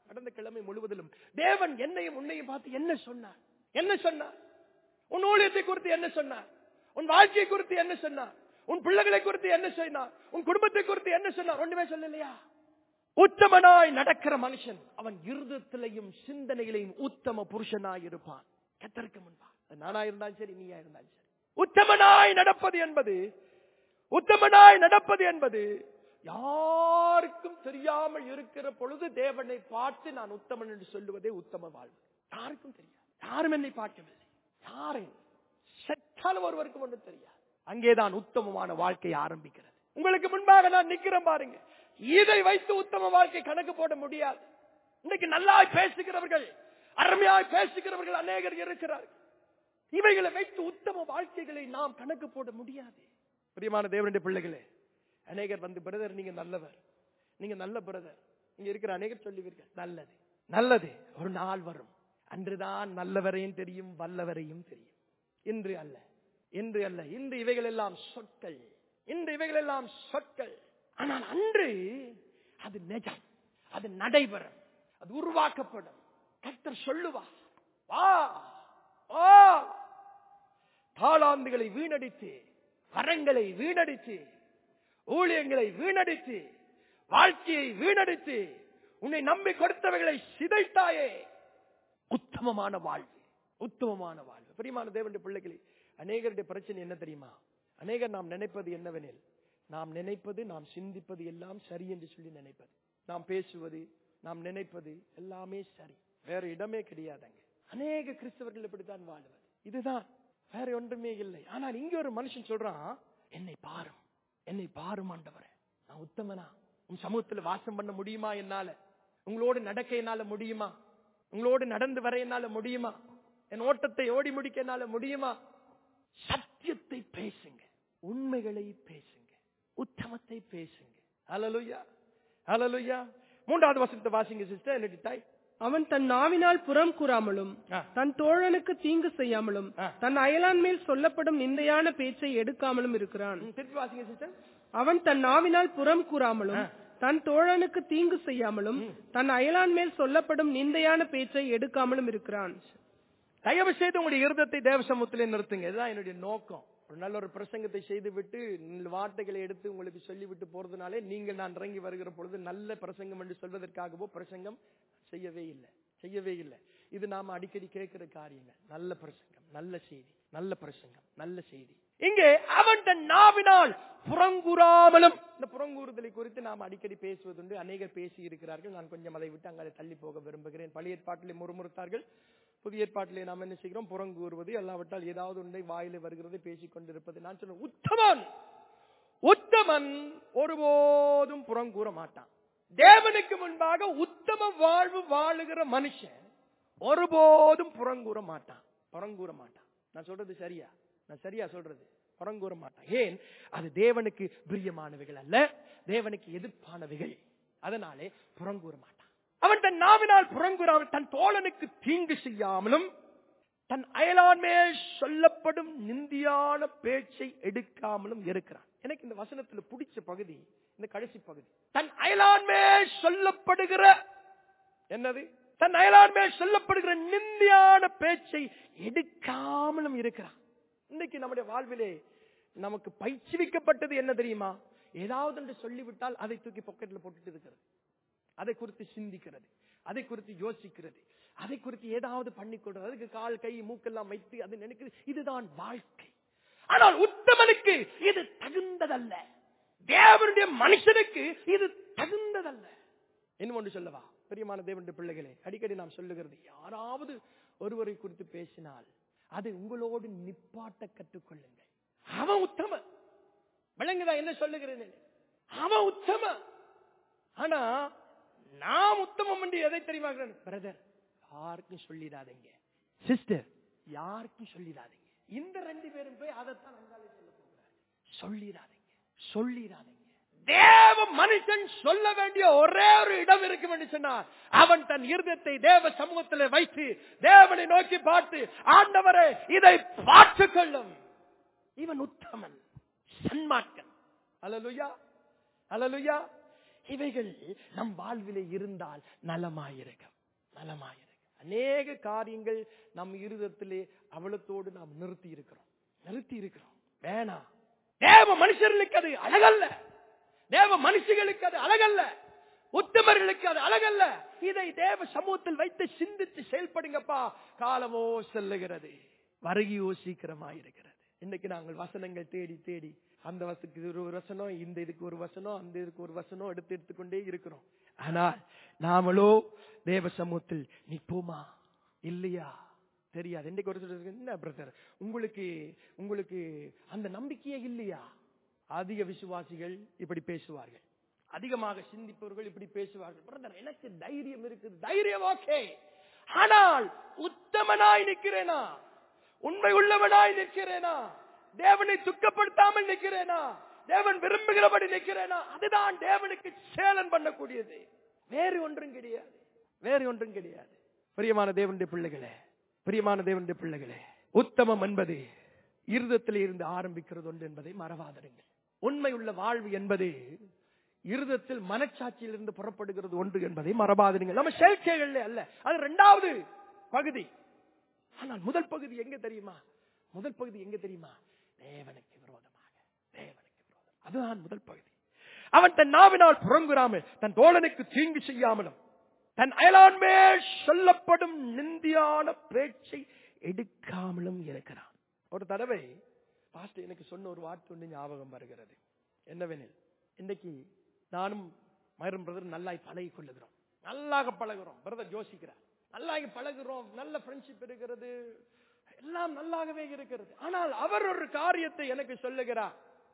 கடந்த கிழமை முழுவதிலும் தேவன் என்னையும் உன்னையும் பார்த்து என்ன சொன்னார்? என்ன சொன்னார்? உன் ஊழியத்தை குறித்து என்ன சொன்னார்? உன் வாழ்க்கையை குறித்து என்ன சொன்னார்? உன் பிள்ளைகளை குறித்து என்ன சொன்னார்? உன் குடும்பத்தை குறித்து என்ன சொன்னார்? ஒன்றுமே சொல்லலையா? உத்தமனாய் நடக்கிற மனுஷன் அவன் இருதயத்திலையும் சிந்தனைகளையும் உத்தம புருஷனாய் இருப்பான். கர்த்தருக்கு முன்பா நானா இருந்தாலும் சரி, நீயா இருந்தாலும் சரி, உத்தமனாய் நடப்பது என்பது உத்தமனாய் நடப்பது என்பது யாருக்கும் தெரியாமல் இருக்கிற பொழுது தேவனை பார்த்து நான் உத்தமன் என்று சொல்லுவதே உத்தம வாழ்வு. யாருக்கும் தெரியாது. யாரும் என்னை பார்க்கவில்லை. யாரும் செத்தாலும் ஒருவருக்கும் ஒன்றும் தெரியாது. அங்கேதான் உத்தமமான வாழ்க்கை ஆரம்பிக்கிறது. உங்களுக்கு முன்பாக நான் நிக்கிறேன் பாருங்க. இதை வைத்து உத்தம வாழ்க்கை கணக்கு போட முடியாது. இன்னைக்கு நல்லா பேசுகிறவர்கள், அருமையாய் பேசுகிறவர்கள் அநேகர் இருக்கிறார்கள். இவைகளை வைத்து உத்தம வாழ்க்கைகளை நாம் கணக்கு போட முடியாது. பிரியமான தேவனுடைய பிள்ளைகளே, அநேகர் வந்து பிரதர் நீங்க நல்லவர், நீங்க நல்ல பிரதர், இங்க இருக்கிற அநேகர் சொல்லுவீர்கள் நல்லது நல்லது. ஒரு நாள் வரும், அன்றுதான் நல்லவரையும் தெரியும் வல்லவரையும் தெரியும். இன்று அல்ல, இன்று அல்ல. இன்று இவைகள் எல்லாம் சொற்கள், இன்று இவைகள் எல்லாம் சொற்கள். ஆனால் அன்று அது நிஜம், அது நடைபெறும், அது உருவாக்கப்படும். கர்த்தர் சொல்லுவார், வா வா. தாளாந்துகளை வீணடித்து, வரங்களை வீணடித்து, ஊழியங்களை வீணடித்து, வாழ்க்கையை வீணடித்து, உன்னை நம்பி கொடுத்தவைகளை சிதைத்தாயே. உத்தமமான வாழ்வு, உத்தமமான வாழ்வு. பிரியமான தேவனுடைய பிள்ளைகளே, அநேகருடைய பிரச்சனை என்ன தெரியுமா? அநேகர் நாம் நினைப்பது என்னவெனில், நாம் நினைப்பது, நாம் சிந்திப்பது எல்லாம் சரி என்று சொல்லி நினைப்பது. நாம் பேசுவது, நாம் நினைப்பது எல்லாமே சரி, வேற இடமே கிடையாதுங்க. அநேக கிறிஸ்தவர்கள் இப்படித்தான் வாழ்வது. இதுதான், வேற ஒன்றுமே இல்லை. ஆனால் இங்க ஒரு மனுஷன் சொல்றான், என்னை பாரும், என்னை பாரும் ஆண்டவரே, நான் உத்தமனா? உன் சமூகத்தில் வாசம் பண்ண முடியுமா? என்னால உங்களோடு நடக்க என்னால முடியுமா? உங்களோடு நடந்து வர என்னால முடியுமா? என் ஓட்டத்தை ஓடி முடிக்க என்னால முடியுமா? சத்தியத்தை பேசுங்க, உண்மைகளை பேசுங்க, உத்தமத்தை பேசுங்க. ஹல்லேலூயா, ஹல்லேலூயா. மூன்றாவது வசனத்தை வாசிங்க சிஸ்டர், என்னடி தாய். அவன் தன் நாவினால் புறம் கூறாமலும், தன் தோழனுக்கு தீங்கு செய்யாமலும், தன் அயலான் மேல் சொல்லப்படும் நிந்தையான பேச்சை எடுக்காமலும் இருக்கிறான். திருப்பி வாசிங்க சிஸ்டர். அவன் தன் நாவினால் புறம் கூறாமலும், தன் தோழனுக்கு தீங்கு செய்யாமலும், தன் அயலான் மேல் சொல்லப்படும் நிந்தையான பேச்சை எடுக்காமலும் இருக்கிறான். தயவு செய்து உங்களுடைய இருதயத்தை தேவ சமூகத்திலே நிறுத்துங்க. இதுதான் என்னுடைய நோக்கம். ஒரு நல்ல ஒரு பிரசங்கத்தை செய்து விட்டு வார்த்தைகளை எடுத்து உங்களுக்கு சொல்லிவிட்டு போறதுனாலே நீங்கள் நான் இறங்கி வருகிற பொழுது நல்ல பிரசங்கம் என்று சொல்வதற்காகவோ பிரசங்கம் செய்யவே இல்லை, செய்யவே இல்லை. இது நாம அடிக்கடி கேட்கிற காரியங்கள். நல்ல பிரசங்கம், நல்ல செய்தி, நல்ல பிரசங்கம், நல்ல செய்தி. இங்கே அவன் தன் நாவினால் புறங்கூறாமலும், இந்த புறங்கூறுதலை குறித்து நாம் அடிக்கடி பேசுவதுண்டு, அநேகர் பேசி இருக்கிறார்கள். நான் கொஞ்சம் அதை விட்டு அங்கே தள்ளி போக விரும்புகிறேன். பழைய ஏற்பாட்டிலே முறுமுறுத்தார்கள், புதிய ஏற்பாட்டிலே நாம் என்ன செய்கிறோம்? புறங்கூறுவது, அல்லாவிட்டால் ஏதாவது ஒன்றை வாயிலே வருகிறதை பேசிக் கொண்டிருப்பது. நான் சொன்ன உத்தமன், உத்தமன் ஒருபோதும் புறங்கூற மாட்டான். தேவனுக்கு முன்பாக உத்தம வாழ்வு வாழுகிற மனுஷன் ஒருபோதும் புறங்கூற மாட்டான், புறங்கூற மாட்டான். நான் சொல்றது சரியா? நான் சரியா சொல்றது? புறங்கூற மாட்டான். ஏன்? அது தேவனுக்கு பிரியமானவைகள் அல்ல, தேவனுக்கு எதிர்ப்பானவைகள். அதனாலே புறங்கூற மாட்டான். அவன் தன் நாவினால் புறங்கூறாமல், தன் தோழனுக்கு தீங்கு செய்யாமலும், தன் அயலான் மேல் சொல்லப்படும் நிந்தியான பேச்சை எடுக்காமலும் இருக்கிறான். எனக்கு இந்த வசனத்துல பிடிச்ச பகுதி இந்த கடைசி பகுதி. தன் அயலான் மேல் சொல்லப்படுகிற என்னது? தன் அயலான் மேல் சொல்லப்படுகிற நிந்தியான பேச்சை எடுக்காமலும் இருக்கிறான். இன்னைக்கு நம்முடைய வாழ்விலே நமக்கு பயிற்சிவிக்கப்பட்டது என்ன தெரியுமா? ஏதாவது என்று சொல்லிவிட்டால் அதை தூக்கி பாக்கெட்ல போட்டுட்டு இருக்கிறது, அதை குறித்து சிந்திக்கிறது, அதை குறித்து யோசிக்கிறது, அதை குறித்து ஏதாவது பண்ணிக்கொள்றது, அதுக்கு கால் கை மூக்கெல்லாம் வைத்து அது நினைக்கிறது. இதுதான் வாழ்க்கை. ஆனால் உத்தமனுக்கு இது தகுந்ததல்ல, தேவனுடைய மனுஷனுக்கு இது தகுந்ததல்ல. இன்னும் ஒன்று சொல்லவா பிரியமான தேவனுடைய பிள்ளைகளே? அடிக்கடி நாம் சொல்லுகிறது, யாராவது ஒருவரை குறித்து பேசினால் அதை உங்களோடு நிப்பாட்ட கற்றுக்கொள்ளுங்கள். அவன் உத்தம, விளங்குதா என்ன சொல்லுகிறேன்? அவன் உத்தம. ஆனா நாம் உத்தமம் என்று எதை தெரியுமா? பிரதர் யாருக்கும் சொல்லிடாதீங்க, சிஸ்டர் யாருக்கும் சொல்லிடாதீங்க. இந்த ரெண்டு பேரும் போய் அதைத்தான் அங்காலே சொல்ல போகிறார். சொல்லிடாதீங்க, சொல்லிடாதீங்க. தேவ மனுஷன் சொல்ல வேண்டிய ஒரே ஒரு இடம் இருக்கும் என்று சொன்னார். அவன் தன் இருதயத்தை தேவ சமூகத்தில் வைத்து தேவனை நோக்கி பார்த்து, ஆண்டவரே இதை பார்த்துக் கொள்ளும். இவன் உத்தமன், சன்மார்க்கன். அல்லேலூயா, அல்லேலூயா. இவைகள் நம் வாழ்விலே இருந்தால் நலமாயிருக்கும், நலமாயிருக்கும். அநேக காரியங்கள் நம் இருதயத்திலே அவலத்தோடு நாம் நிறுத்தி இருக்கிறோம், நிறுத்தி இருக்கிறோம். வேணாம். தேவ மனுஷர்களுக்கு அது அழகல்ல, தேவ மனுஷர்களுக்கு அது அழகல்ல, உத்தமர்களுக்கு அது அழகல்ல. இதை தேவ சமூகத்தில் வைத்து சிந்தித்து செயல்படுங்கப்பா. காலமோ செல்லுகிறது, வருகையோ சீக்கிரமாயிருக்கிறது. இன்னைக்கு நாங்கள் வசனங்கள் தேடி தேடி அந்த வசத்துக்கு ஒரு வசனம், இந்த இதுக்கு ஒரு வசனம், அந்த இதுக்கு ஒரு வசனம் எடுத்து எடுத்துக்கொண்டே இருக்கிறோம். ஆனால் நாமளோ தேவ சமூகத்தில் நிற்போமா இல்லையா தெரியாது. இன்னைக்கு ஒரு சொல்றது, என்ன பிரதர் உங்களுக்கு உங்களுக்கு அந்த நம்பிக்கையே இல்லையா? அதிக விசுவாசிகள் இப்படி பேசுவார்கள், அதிகமாக சிந்திப்பவர்கள் இப்படி பேசுவார்கள். பிரதர் எனக்கு தைரியம் இருக்குது, தைரியம் ஓகே, ஆனால் உத்தமனாய் நிற்கிறேனா, உண்மை உள்ளவனாய் நிற்கிறேனா, தேவனை துக்கப்படுத்தாமல் நிற்கிறேனா, தேவன் விரும்புகிறபடி நிற்கிறேனா, அதுதான் தேவனுக்கு சேலன் பண்ணக்கூடியது. வேறு ஒன்றும் கிடையாது, வேறு ஒன்றும் கிடையாது. பிரியமான தேவனுடைய பிள்ளைகளே, பிரியமான தேவனுடைய பிள்ளைகளே, உத்தமம் என்பது இருதயத்தில் இருந்து ஆரம்பிக்கிறது ஒன்று என்பதை மறவாதருங்கள். உண்மை உள்ள வாழ்வு என்பது இருதயத்தில் மனச்சாட்சியிலிருந்து புறப்படுகிறது ஒன்று என்பதை மறவாதருங்கள். நம்ம செயற்கைகள் அல்ல, அது இரண்டாவது பகுதி. ஆனால் முதல் பகுதி எங்க தெரியுமா? முதல் பகுதி எங்க தெரியுமா? தேவனுக்கு விரோதமாக, தேவனுக்கு விரோதம். அதுதான் முதல் பகுதி. அவன் தன் நாவினால் புறங்குறாமல், தன் தோழனுக்கு தீங்கு செய்யாமலும், தன் அயலான் மேல் சொல்லப்படும் நிந்தியான பேச்சை எடுக்காமலும் இருக்கிறான். ஒரு தடவை பாஸ்டர் எனக்கு சொன்ன ஒரு வார்த்தை ஒன்று ஞாபகம் வருகிறது. என்னவெனில், இன்னைக்கு நானும் மயிரும் பிரதர் நல்லாய் பழகி கொள்ளுகிறோம், நல்லாக பழகுறோம். பிரதர் யோசிக்கிறார், நல்லாக பழகுறோம், நல்ல ஃப்ரெண்ட்ஷிப் இருக்கிறது, எல்லாம் நல்லாகவே இருக்கிறது. ஆனால் அவர் ஒரு காரியத்தை எனக்கு சொல்லுகிறார்.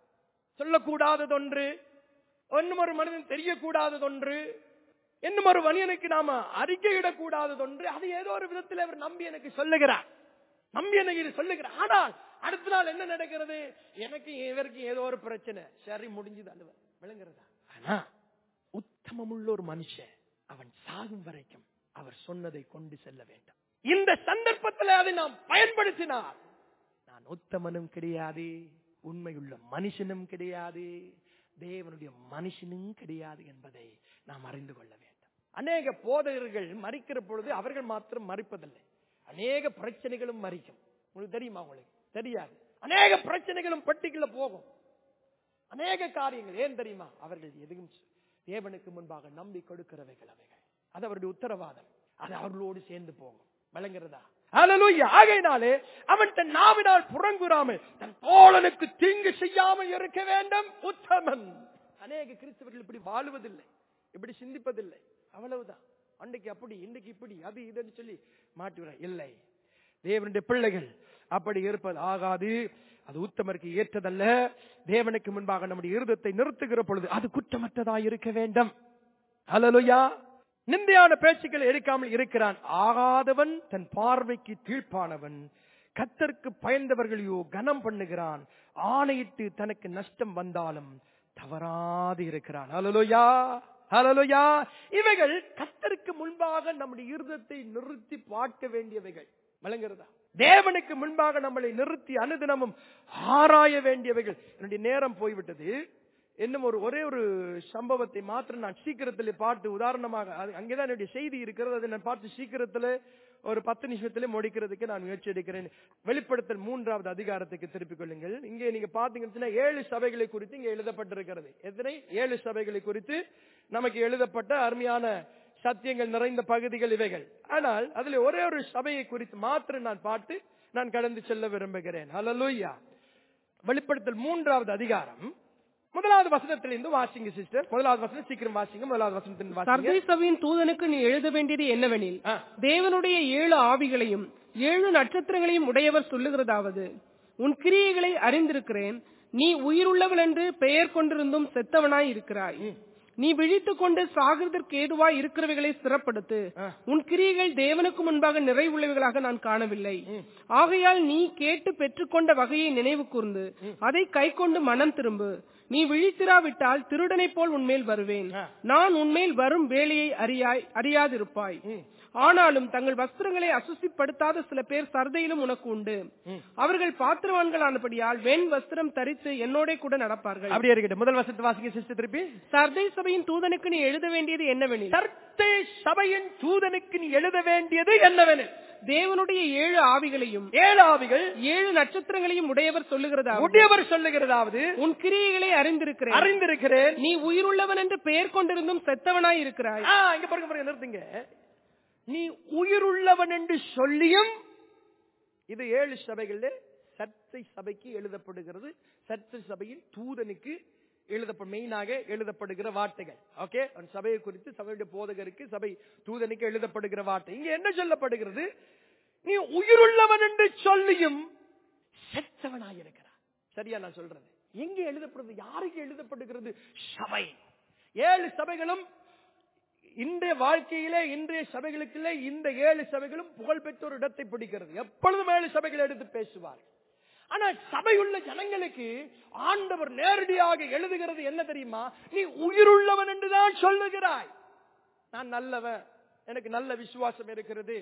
சொல்லக்கூடாததொன்று, இன்னும் ஒரு மனிதன் தெரியக்கூடாததொன்று, இன்னும் ஒரு மனிதனுக்கு நாம அறிக்கையிடக்கூடாததொன்று, அது ஏதோ ஒரு விதத்தில் அவர் நம்பி எனக்கு சொல்லுகிறார், நம்பி எனக்கு சொல்லுகிறார். ஆனால் அடுத்த நாள் என்ன நடக்கிறது? எனக்கு இவருக்கு ஏதோ ஒரு பிரச்சனை, சரி முடிஞ்சது அல்லவா, விளங்குறதா? ஆனா உத்தமமுள்ள ஒரு மனுஷன் அவன் சாகும் வரைக்கும் அவர் சொன்னதை கொண்டு செல்ல வேண்டும். இந்த சந்தர்ப்பத்தில் அதை நாம் பயன்படுத்தினால் நான் உத்தமனும் கிடையாது, உண்மையுள்ள மனுஷனும் கிடையாது, தேவனுடைய மனுஷனும் கிடையாது என்பதை நாம் அறிந்து கொள்ள வேண்டும். அநேக போதகர்கள் மறிக்கிற பொழுது அவர்கள் மாத்திரம் மறிப்பதில்லை, அநேக பிரச்சனைகளும் மறிக்கும். உங்களுக்கு தெரியுமா? உங்களுக்கு தெரியாது. அநேக பிரச்சனைகளும் பட்டிக்குள்ள போகும், அநேக காரியங்கள். ஏன் தெரியுமா? அவர்கள் எதுவும் தேவனுக்கு முன்பாக நம்பி கொடுக்கிறவைகள் அவைகள். அது அவருடைய உத்தரவாதம், அது அவர்களோடு சேர்ந்து போகும். விளங்குறதா? ஹல்லேலூயா. ஆகையினாலே அவன் தன் நாவினால் புறங்குறாமல் தன் தோழனுக்கு தீங்கு செய்யாமல் இருக்க வேண்டும், உத்தமன். அநேக கிறிஸ்தவர்கள் இப்படி வாழுவதில்லை, இப்படி சிந்திப்பதில்லை. அவ்வளவுதான். அன்றைக்கு அப்படி, இன்றைக்கு இப்படி, அது இதுன்னு சொல்லி மாட்டுகிற இல்லை. தேவனுடைய பிள்ளைகள் அப்படி இருப்பது ஆகாது, அது உத்தமருக்கு ஏற்றதல்ல. தேவனுக்கு முன்பாக நம்முடைய இருதயத்தை நிறுத்துகிற பொழுது அது குற்றமற்றதாக இருக்க வேண்டும். ஹல்லேலூயா. நிந்தையான பேச்சுக்களை எடுக்காமல் இருக்கிறான். ஆகாதவன் தன் பார்வைக்கு கீழ்ப்பானவன், கர்த்தருக்கு பயந்தவர்களையோ கனம் பண்ணுகிறான். ஆணையிட்டு தனக்கு நஷ்டம் வந்தாலும் தவறாது இருக்கிறான். ஹல்லேலூயா, ஹல்லேலூயா. இவைகள் கர்த்தருக்கு முன்பாக நம்முடைய இருதயத்தை நிறுத்தி பார்க்க வேண்டியவைகள். விளங்குறதா? தேவனுக்கு முன்பாக நம்மளை நிறுத்தி அனுதினமும் ஆராய வேண்டியவைகள். என்னுடைய நேரம் போய்விட்டது. இன்னும் ஒரு ஒரே ஒரு சம்பவத்தை மாத்திரம் நான் சீக்கிரத்தில் பார்த்து, உதாரணமாக அங்கேதான் என்னுடைய செய்தி இருக்கிறது, அதை நான் பார்த்து சீக்கிரத்தில் ஒரு பத்து நிமிஷத்திலே முடிக்கிறதுக்கு நான் முயற்சி எடுக்கிறேன். வெளிப்படுத்தல் மூன்றாவது அதிகாரத்துக்கு திருப்பிக் கொள்ளுங்கள். இங்கே நீங்க பாத்தீங்கன்னா ஏழு சபைகளை குறித்து இங்கே எழுதப்பட்டிருக்கிறது. எத்தனை? ஏழு சபைகளை குறித்து நமக்கு எழுதப்பட்ட அருமையான சத்தியங்கள் நிறைந்த பகுதிகள் இவைகள். ஆனால் அதுல ஒரே ஒரு சபையை குறித்து மாத்திரம் நான் பார்த்து நான் கடந்து செல்ல விரும்புகிறேன். ஹல்லேலூயா. வெளிப்படுத்தல் மூன்றாவது அதிகாரம் முதலாவது வசனத்திலிருந்து வாசிங்க சிஸ்டர். முதலாவது வசனம் சீக்கிரம் வாசிங்க. முதலாவது வசனத்திலிருந்து வாசிங்க. சர்தை சபையின் தூதனுக்கு நீ எழுத வேண்டியது என்னவெனில், தேவனுடைய ஏழு ஆவிகளையும் ஏழு நட்சத்திரங்களையும் உடையவர் சொல்லுகிறதாவது, உன் கிரியைகளை அறிந்திருக்கிறேன். நீ உயிருள்ளவள் என்று பெயர் கொண்டிருந்தும் செத்தவனாய் இருக்கிறாய். நீ விழித்துக் கொண்டு சாகிறதற்கு ஏதுவாய் இருக்கிறவைகளை சிறப்படுத்து. உன் கிரியைகள் தேவனுக்கு முன்பாக நிறைவுள்ளவைகளாக நான் காணவில்லை. ஆகையால் நீ கேட்டு பெற்றுக்கொண்ட வகையை நினைவு கூர்ந்து அதை கை கொண்டு மனம் திரும்பு. நீ விழித்திராவிட்டால் திருடனை போல் உன்மேல் வருவேன். நான் உன்மேல் வரும் வேலையை அறியாய் அறியாதிருப்பாய். ஆனாலும் தங்கள் வஸ்திரங்களை அசுசிப்படுத்தாத சில பேர் சர்தையிலும் உனக்கு உண்டு. அவர்கள் பாத்திரவான்களானபடியால் வெண் வஸ்திரம் தரித்து என்னோட கூட நடப்பார்கள். அப்படியே இருக்கட்டும். முதல் வசனத்தை வாசிங்க சிஸ்டர் திருப்பி. சர்தை சபையின் தூதனுக்கு நீ எழுத வேண்டியது என்னவெனில், சர்தை சபையின் தூதனுக்கு நீ எழுத வேண்டியது என்னவெனில், தேவனுடைய ஏழு ஆவிகளையும் ஏழு ஆவிகள் ஏழு நட்சத்திரங்களையும் உடையவர் சொல்லுகிறதாவது உடையவர் சொல்லுகிறதாவது உன் கிரியைகளை அறிந்திருக்கிறேன் அறிந்திருக்கிறேன் நீ உயிருள்ளவன் என்று பெயர் கொண்டிருந்தும் செத்தவனாய் இருக்கிறாய். இங்க பாருங்க பாருங்க நிறுத்துங்க. நீ உயிருள்ளவன் என்று சொல்லியும், இது ஏழு சபைகளிலே சர்தை சபைக்கு எழுதப்படுகிறது. சர்தை சபையின் தூதனுக்கு எழுதப்படும் மெயினாக எழுதப்படுகிற வார்த்தைகள். ஓகே, சபையை குறித்து சபையுடைய போதகருக்கு சபை தூதனுக்கு எழுதப்படுகிற வார்த்தை. இங்க என்ன சொல்லப்படுகிறது? நீ உயிருள்ளவன் என்று சொல்லியும் செத்தவனாயிருக்கிறார். சரியா நான் சொல்றது? எங்க எழுதப்படுது? யாருக்கு எழுதப்படுகிறது? சபை. ஏழு சபைகளும் இன்றைய வாழ்க்கையிலே இன்றைய சபைகளுக்குள்ளே இந்த ஏழு சபைகளும் புகழ்பெற்ற ஒரு இடத்தை பிடிக்கிறது. எப்பொழுதும் ஏழு சபைகள் எடுத்து பேசுவார். ஆனால் சபையுள்ள ஜனங்களுக்கு ஆண்டவர் நேரடியாக எழுதுகிறது என்ன தெரியுமா? நீ உயிருள்ளவன் என்றுதான் சொல்லுகிறாய். நான் நல்லவன், எனக்கு நல்ல விசுவாசம் இருக்கிறது,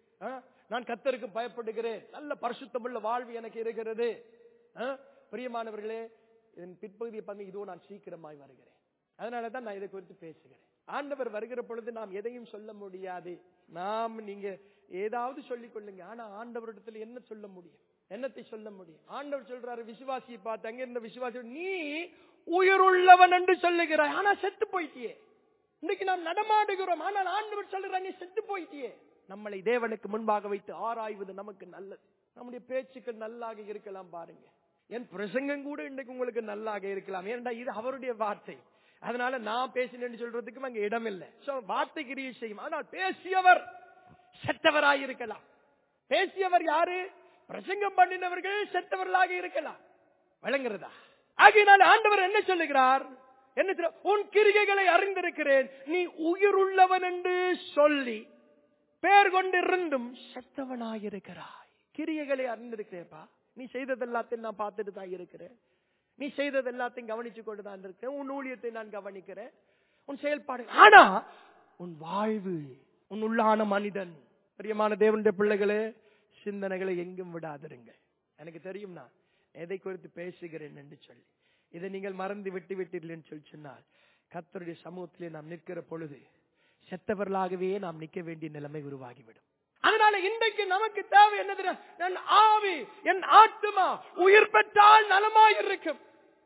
நான் கர்த்தருக்கு பயப்படுகிறேன், நல்ல பரிசுத்தமுள்ள வாழ்வு எனக்கு இருக்கிறது. பிரியமானவர்களே, என் பிற்பகுதியை பண்ணி இதோ நான் சீக்கிரமாய் வருகிறேன். அதனாலதான் நான் இதை குறித்து பேசுகிறேன். ஆண்டவர் வருகிற பொழுது நாம் எதையும் சொல்ல முடியாது. நாம் நீங்க ஏதாவது சொல்லிக் கொள்ளுங்க. ஆனா ஆண்டவரிடத்துல என்ன சொல்ல முடியும்? என்னத்தை சொல்ல முடியும்? ஆண்டவர் சொல்றாரு, விசுவாசியை பார்த்து, அங்க இருந்த விசுவாசி, நீ உயிருள்ளவன் என்று சொல்லுகிறாய், ஆனா செத்து போயிட்டியே. இன்னைக்கு நாம் நடமாடுகிறோம், ஆனால் ஆண்டவர் சொல்றார், நீ செத்து போயிட்டியே. நம்மளை தேவனுக்கு முன்பாக வைத்து ஆராய்வது நமக்கு நல்லது. நம்முடைய பேச்சுக்கள் நல்லாக இருக்கலாம். பாருங்க, என் பிரசங்கம் கூட இன்னைக்கு உங்களுக்கு நல்லாக இருக்கலாம். ஏன்டா இது அவருடைய வார்த்தை. அதனால நான் பேசினேன்னு சொல்றதுக்கு அங்க இடம் இல்லை. வார்த்தை கிரியை செய்யும். ஆனால் பேசியவர் செத்தவராயிருக்கலாம். பேசியவர் யாரு? பிரசங்கம் பண்ணினவர்கள் செத்தவர்களாக இருக்கலாம். வழங்குறதா? ஆகையினால் ஆண்டவர் என்ன சொல்லுகிறார்? என்ன? உன் கிரிகைகளை அறிந்திருக்கிறேன், நீ உயிருள்ளவன் என்று சொல்லி பேர் கொண்டிருந்தும் செத்தவனாயிருக்கிறாய். கிரிகைகளை அறிந்திருக்கிறேப்பா, நீ செய்ததெல்லாத்தையும் நான் பார்த்துட்டு தான் இருக்கிறேன். நீ செய்தது எல்லாத்தையும் கவனிச்சு கொண்டுதான் இருக்கிறேன். உன் ஊழியத்தை நான் கவனிக்கிறேன், உன் செயல்பாடு. ஆனா உன் வாழ்வு, உன் உள்ளான மனிதன். பிரியமான தேவனுடைய பிள்ளைகளே, சிந்தனைகளை எங்கும் விடாதிருங்க. எனக்கு தெரியும் நான் எதை குறித்து பேசுகிறேன் என்று சொல்லி. இதை நீங்கள் மறந்து விட்டு விட்டீர்கள் சொல்லி சொன்னால், கர்த்தருடைய சமூகத்திலே நாம் நிற்கிற பொழுது செத்தவர்களாகவே நாம் நிற்க வேண்டிய நிலைமை உருவாகிவிடும். அதனால இன்றைக்கு நமக்கு தேவை என்னது? என் ஆவி, என் ஆத்துமா உயிர் பெற்றால் நலமாயிருக்கும்.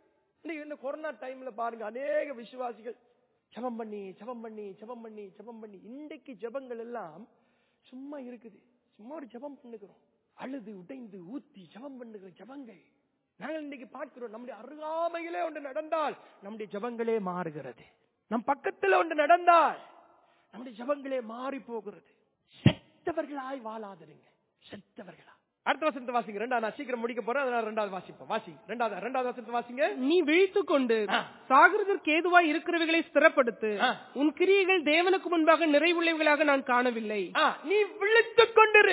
இந்த கொரோனா டைம்ல பாருங்க, அநேக விசுவாசிகள் ஜெபம் பண்ணி ஜெபம் பண்ணி ஜெபம் பண்ணி ஜெபம் பண்ணி இன்றைக்கு ஜெபங்கள் எல்லாம் சும்மா இருக்குது. சும்மா ஒரு ஜெபம் பண்ணுகிறோம், அழுது உடைந்து ஊத்தி ஜெபம் பண்ணுகிற ஜெபங்கள் நாங்கள் இன்னைக்கு பார்க்கிறோம். நம்முடைய அருகாமையிலே ஒன்று நடந்தால் நம்முடைய ஜெபங்களே மாறுகிறது. நம் பக்கத்தில் ஒன்று நடந்தால் நம்முடைய ஜெபங்களே மாறி போகிறது. செத்தவர்களாய் வாழாதீங்க, செத்தவர்களா. அடுத்த வசனத்தை வாசிங்க. ரெண்டாவது நான் சீக்கிரம் முடிக்க போறேன், அதனால ரெண்டாவது வாசிப்போம். வாசி ரெண்டாவது ரெண்டாவது வசனத்தை வாசிங்க. நீ விழித்துக் கொண்டு சாகிறதற்கு ஏதுவாய் இருக்கிறவைகளை ஸ்திரப்படுத்து, உன் கிரியைகள் தேவனுக்கு முன்பாக நிறைவுள்ளவைகளாக நான் காணவில்லை. நீ விழித்துக் கொண்டிரு.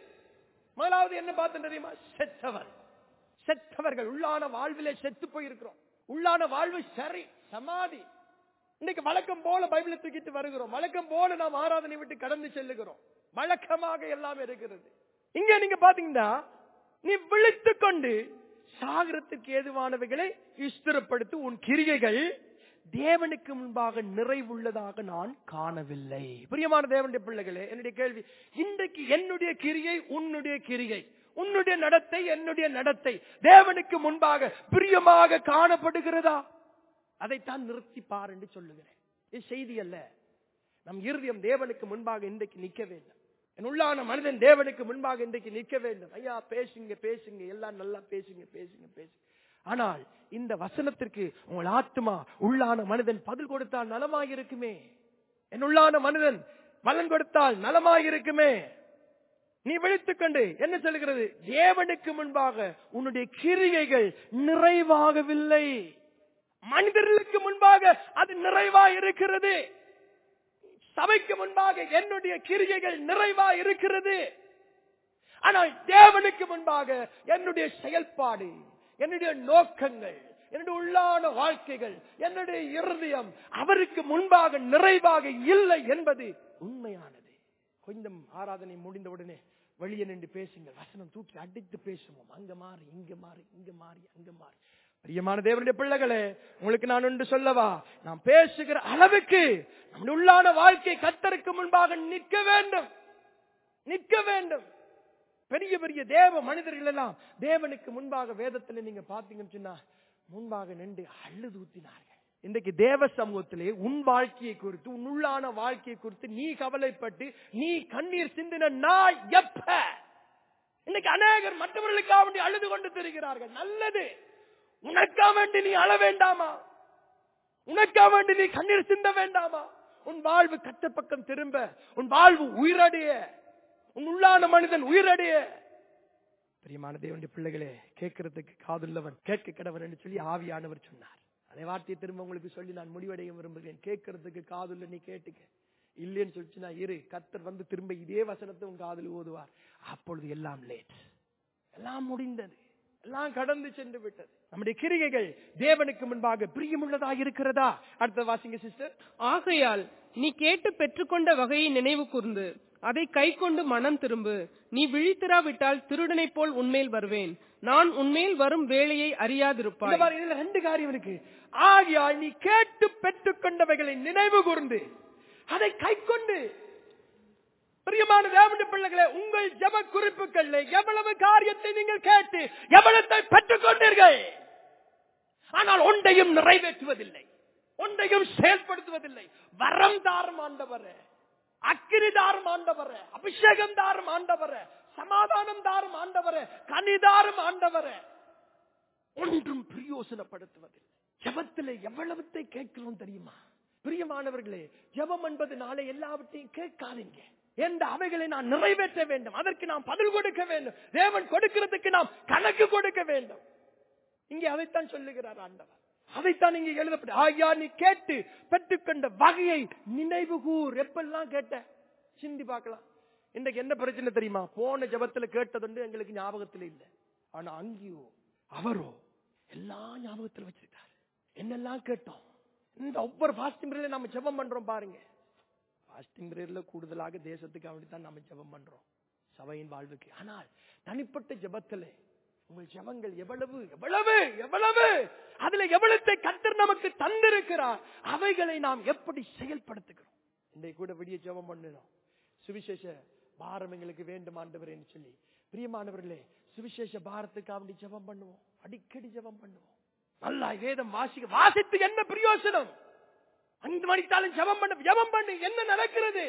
முதலாவது என்ன பார்த்து தெரியுமா? செத்தவர். செத்தவர்கள் உள்ளான வாழ்விலே செத்து போயிருக்கிறோம். உள்ளான வாழ்வு சரி சமாதி. இன்னைக்கு வழக்கம் போல பைபிளை தூக்கிட்டு வருகிறோம், வழக்கம் போல நாம் ஆராதனை விட்டு கடந்து செல்லுகிறோம். வழக்கமாக எல்லாம் இருக்கிறது. இங்க நீங்க பாத்தீங்கன்னா, நீ விழித்துக் கொண்டு சாகரத்துக்கு ஏதுவானவைகளை ஸ்திரப்படுத்தி, உன் கிரியைகள் தேவனுக்கு முன்பாக நிறைவுள்ளதாக நான் காணவில்லை. பிரியமான தேவனுடைய பிள்ளைகளே, என்னுடைய கேள்வி, இன்றைக்கு என்னுடைய கிரியை உன்னுடைய கிரியை, உன்னுடைய நடத்தை என்னுடைய நடத்தை தேவனுக்கு முன்பாக பிரியமாக காணப்படுகிறதா? அதைத்தான் நிறுத்தி பார் என்று சொல்லுகிறேன். இது செய்தி அல்ல. நம் இருதயம் தேவனுக்கு முன்பாக இன்றைக்கு நிற்க வேண்டும். என் உள்ளான மனிதன் தேவனுக்கு முன்பாக இன்றைக்கு நிற்க வேண்டும். ஐயா பேசுங்க பேசுங்க, எல்லாம் நல்லா பேசுங்க பேசுங்க பேசுங்க. ஆனால் இந்த வசனத்திற்கு உங்கள் ஆத்மா, உள்ளான மனிதன் பதில் கொடுத்தால் நலமாயிருக்குமே. என் உள்ளான மனிதன் பலன் கொடுத்தால் நலமாயிருக்குமே. நீ விழித்துக் கொண்டு என்ன சொல்லுகிறது? தேவனுக்கு முன்பாக உன்னுடைய கிரியைகள் நிறைவாகவில்லை. மனிதர்களுக்கு முன்பாக அது நிறைவா இருக்கிறது. சபைக்கு முன்பாக என்னுடைய கிரியைகள் நிறைவா இருக்கிறது. ஆனால் தேவனுக்கு முன்பாக என்னுடைய செயல்பாடு, என்னுடைய நோக்கங்கள், என்னுடைய உள்ளான வாழ்க்கைகள், என்னுடைய இருதயம் அவருக்கு முன்பாக நிறைவாக இல்லை என்பது உண்மையானது. கொஞ்சம் ஆராதனை முடிந்தவுடனே வெளியே நின்று பேசுங்கள். வசனம் தூக்கி அடித்து பேசுவோம். அங்க மாறி இங்க மாறி இங்க மாறி அங்க மாறி. பிரியமான தேவனுடைய பிள்ளைகளே, உங்களுக்கு நான் ஒன்று சொல்லவா? நாம் பேசுகிற அளவுக்கு நம்முடைய உள்ளான வாழ்க்கை கர்த்தருக்கு முன்பாக நிற்க வேண்டும், நிற்க வேண்டும். பெரிய பெரிய தேவ மனிதர்கள் எல்லாம் தேவனுக்கு முன்பாக வேதத்தில் நீங்க பாத்தீங்கன்னு சொன்னா முன்பாக நின்று அழுது ஊத்தினார்கள். இன்றைக்கு தேவ சமூகத்திலே உன் வாழ்க்கையை குறித்து, உன் உள்ளான வாழ்க்கையை குறித்து நீ கவலைப்பட்டு நீ கண்ணீர் சிந்தின நாள் எப்ப? இன்னைக்கு அநேகர் மற்றவர்களுக்காக வேண்டி அழுது கொண்டு திரிகிறார்கள். நல்லது. உனக்கா வேண்டி நீ அழ வேண்டாமா? உனக்கா வேண்டி நீ கண்ணீர் சிந்த வேண்டாமா? உன் வாழ்வு கத்த பக்கம் திரும்ப, உன் வாழ்வு உயிரடைய, உன் உள்ளான மனிதன் உயிரடைய. பிரியமான தேவனுடைய பிள்ளைகளே, கேட்கறதுக்கு காதுள்ளவன் கேட்க கடவன் என்று சொல்லி ஆவியானவர் சொன்னார். அதே வார்த்தையை திரும்ப உங்களுக்கு சொல்லி நான் முடிவடைய விரும்புகிறேன். கேட்கறதுக்கு காதுள்ள நீ கேட்டுக்க, இல்லைன்னு சொல்லிச்சுன்னா இரு, கர்த்தர் வந்து திரும்ப இதே வசனத்தை உன் காதில் ஓதுவார். அப்பொழுது எல்லாம் லேட், எல்லாம் முடிந்தது, எல்லாம் கடந்து சென்று விட்டது. நம்முடைய கிரிகைகள் தேவனுக்கு முன்பாக பிரியமுள்ளதாக இருக்கிறதா? அடுத்த வாசிங்க சிஸ்டர். ஆகையால் நீ கேட்டு பெற்றுக்கொண்ட வகையை நினைவு கூர்ந்து அதை கை கொண்டு மனம் திரும்பு. நீ விழித்திராவிட்டால் திருடனை போல் உன்மேல் வருவேன், நான் உன்மேல் வரும் வேலையை அறியாதிருப்பாய். இதுல ரெண்டு காரியம் இருக்கு. ஆகையால் நீ கேட்டு பெற்றுக்கொண்டவைகளை நினைவு கூர்ந்து அதை கை கொண்டு. பிரியமான தேவனுடைய பிள்ளைகளே, உங்கள் ஜெப குறிப்புகள் எவ்வளவு காரியத்தை நீங்கள் கேட்டு எவ்வளத்தை பெற்றுக் கொண்டீர்கள், ஆனால் ஒன்றையும் நிறைவேற்றுவதில்லை, ஒன்றையும் செயல்படுத்துவதில்லை. வரம் தாரும் ஆண்டவரே, அக்கினி தாரும் ஆண்டவரே, அபிஷேகம் தாரும் ஆண்டவரே, சமாதானம் தாரும் ஆண்டவரே, கனிதாரும் ஆண்டவரே, ஒன்றும் பிரயோசனப்படுத்துவதில்லை. ஜெபத்திலே எவ்வளவத்தை கேட்கிறோம் தெரியுமா? பிரியமானவர்களே, ஜெபம் என்பது நாளை எல்லாவற்றையும் கேட்காதீங்க. எந்த அவைகளை நான் நிறைவேற்ற வேண்டும், அதற்கு நாம் பதில் கொடுக்க வேண்டும். தேவன் கொடுக்கிறதுக்கு நாம் கணக்கு கொடுக்க வேண்டும். இங்கே அதைத்தான் சொல்லுகிறார் ஆண்டவர். அதைத்தான் இங்கே எழுதப்பட்ட. ஆயா நீ கேட்டு பெற்றுக்கொண்ட வகையை நினைவு கூர். எப்பெல்லாம் கேட்ட சிந்தி பார்க்கலாம். இன்றைக்கு என்ன பிரச்சனை தெரியுமா? போன ஜெபத்துல கேட்டதுண்டு எங்களுக்கு ஞாபகத்தில் இல்லை, ஆனா அங்கேயோ அவரோ எல்லாம் ஞாபகத்தில் வச்சிருக்காரு. என்னெல்லாம் கேட்டோம். இந்த ஒவ்வொரு பாஸ்டிங் பிரேயர்ல நம்ம ஜெபம் பண்றோம் பாருங்க. பாஸ்டிங் பிரேயர்ல கூடுதலாக தேசத்துக்கு அப்படித்தான் நம்ம ஜெபம் பண்றோம், சபையின் வாழ்வுக்கு. ஆனால் தனிப்பட்ட ஜெபத்திலே உங்கள் ஜெபங்கள் எவ்வளவு எவ்வளவு எவ்வளவு அதுல எவ்வளத்தை கர்த்தர் நமக்கு தந்திருக்கிறார், அவைகளை நாம் எப்படி செயல்படுத்துகிறோம். இன்றைக்கு கூட விடிய ஜெபம் பண்ணணும். சுவிசேஷ பாரம் எங்களுக்கு வேண்டும் ஆண்டவரேன்னு சொல்லி. பிரியமானவர்களே, சுவிசேஷ பாரத்துக்கு அப்படி ஜெபம் பண்ணுவோம், அடிக்கடி ஜெபம் பண்ணுவோம். நல்லா வேதம் வாசிக்க வாசித்து என்ன பிரயோசனம்? அஞ்சு மணித்தாலும் ஜெபம் பண்ண ஜெபம் பண்ணி என்ன நடக்கிறது?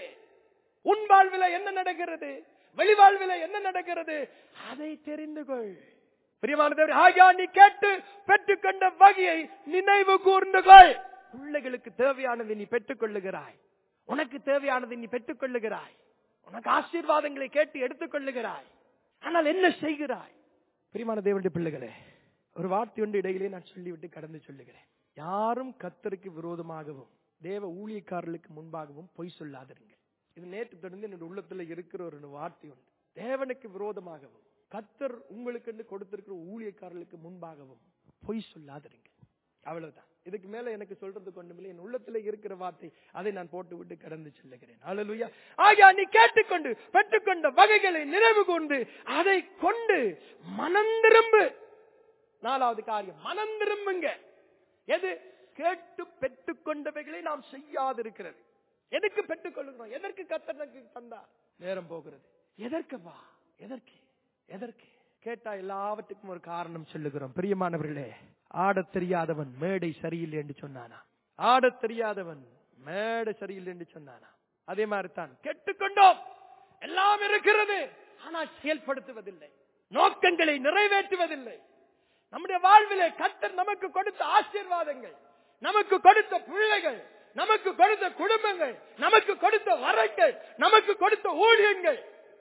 உன் வாழ்வில என்ன நடக்கிறது, வெளி வாழ்வில என்ன நடக்கிறது, அதை தெரிந்து கொள். பிரியமானவர்களே, ஆயா நீ கேட்டு பெற்றுக்கொண்ட வகையை நினைவு கூர்ந்து கொள். பிள்ளைகளுக்கு தேவையானதை நீ பெற்றுக் கொள்ளுகிறாய், உனக்கு தேவையானதை நீ பெற்றுக் கொள்ளுகிறாய், உனக்கு ஆசீர்வாதங்களை கேட்டு எடுத்துக் கொள்ளுகிறாய். ஆனால் என்ன செய்கிறாய்? பிரியமான தேவனுடைய பிள்ளைகளே, ஒரு வார்த்தை ஒன்று இடையிலே நான் சொல்லிவிட்டு கடந்து சொல்லுகிறேன். யாரும் கர்த்தருக்கு விரோதமாகவும் தேவ ஊழியக்காரர்களுக்கு முன்பாகவும் பொய் சொல்லாதிருங்கள். இது நேற்று தொடர்ந்து என்னுடைய உள்ளத்துல இருக்கிற ஒரு வார்த்தை உண்டு. தேவனுக்கு விரோதமாகவும் கர்த்தர் உங்களுக்கு என்று கொடுத்திருக்கிற ஊழியக்காரர்களுக்கு முன்பாகவும் பொய் சொல்லாதிருங்க. அவ்வளவுதான். இதுக்கு மேல எனக்கு சொல்றதுக்கு ஒன்றுமில்லை. என் உள்ளத்துல இருக்கிற வார்த்தை, அதை நான் போட்டு விட்டு கடந்து செல்லுகிறேன். அல்லேலூயா. ஆயா நீ கேட்டுக்கொண்டு பெற்றுக்கொண்ட வகைகளை நினைவு கொண்டு அதை கொண்டு மனம் திரும்பு. நாலாவது காரியம், மனம் திரும்புங்க. எது? கேட்டு பெற்றுக்கொண்டவைகளை நாம் செய்யாதிருக்கிறது. எதுக்கு பெற்றுக் கொள்ளுகிறோம்? எதற்கு கர்த்தர் நமக்கு தந்தார்? நேரம் போகிறது. எதற்குப்பா? எதற்கு? எதற்கு கேட்டா எல்லாவற்றுக்கும் ஒரு காரணம் சொல்லுகிறோம். பிரியமானவர்களே, ஆடத் தெரியாதவன் மேடை சரியில்லை என்று சொன்னானா? ஆடத் தெரியாதவன் மேடை சரியில்லை என்று சொன்னானா? அதே மாதிரி தான் கேட்டுக்கொண்டோம், எல்லாம் இருக்கிறது, ஆனால் செயல்படுத்துவதில்லை, நோக்கங்களை நிறைவேற்றுவதில்லை. நம்முடைய வாழ்விலே கர்த்தர் நமக்கு கொடுத்த ஆசீர்வாதங்கள், நமக்கு கொடுத்த பிள்ளைகள், நமக்கு கொடுத்த குடும்பங்கள், நமக்கு கொடுத்த வரங்கள், நமக்கு கொடுத்த ஊழியங்கள்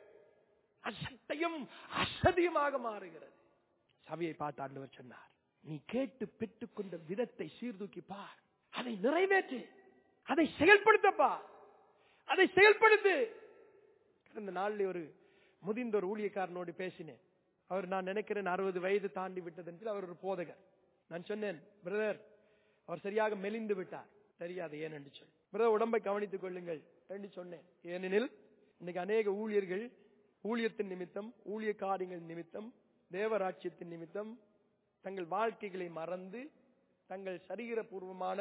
அசட்டையும் அசதியுமாக மாறுகிறது. சபையை பார்த்து ஆண்டவர் சொன்னார், நீ கேட்டு பெற்றுக்கொண்ட விதத்தை சீர்தூக்கி பார், அதை நிறைவேற்று, அதை செயல்படுத்தப்பா, அதை செயல்படுத்து. கடந்த நாளில் ஒரு முதிர்ந்த ஒரு ஊழியக்காரனோடு பேசினேன். அவர் நான் நினைக்கிறேன் அறுபது வயது தாண்டி விட்டது என்று. அவர் ஒரு போதகர். நான் சொன்னேன், பிரதர் அவர் சரியாக மெலிந்து விட்டார், தெரியாது ஏன் என்று சொல்லி. பிரதர் உடம்பை கவனித்துக் கொள்ளுங்கள் என்று சொன்னேன். ஏனெனில் இன்னைக்கு அநேக ஊழியர்கள் ஊழியத்தின் நிமித்தம், ஊழிய காரியங்கள் நிமித்தம், தேவராட்சியத்தின் நிமித்தம் தங்கள் வாழ்க்கைகளை மறந்து, தங்கள் சரீரபூர்வமான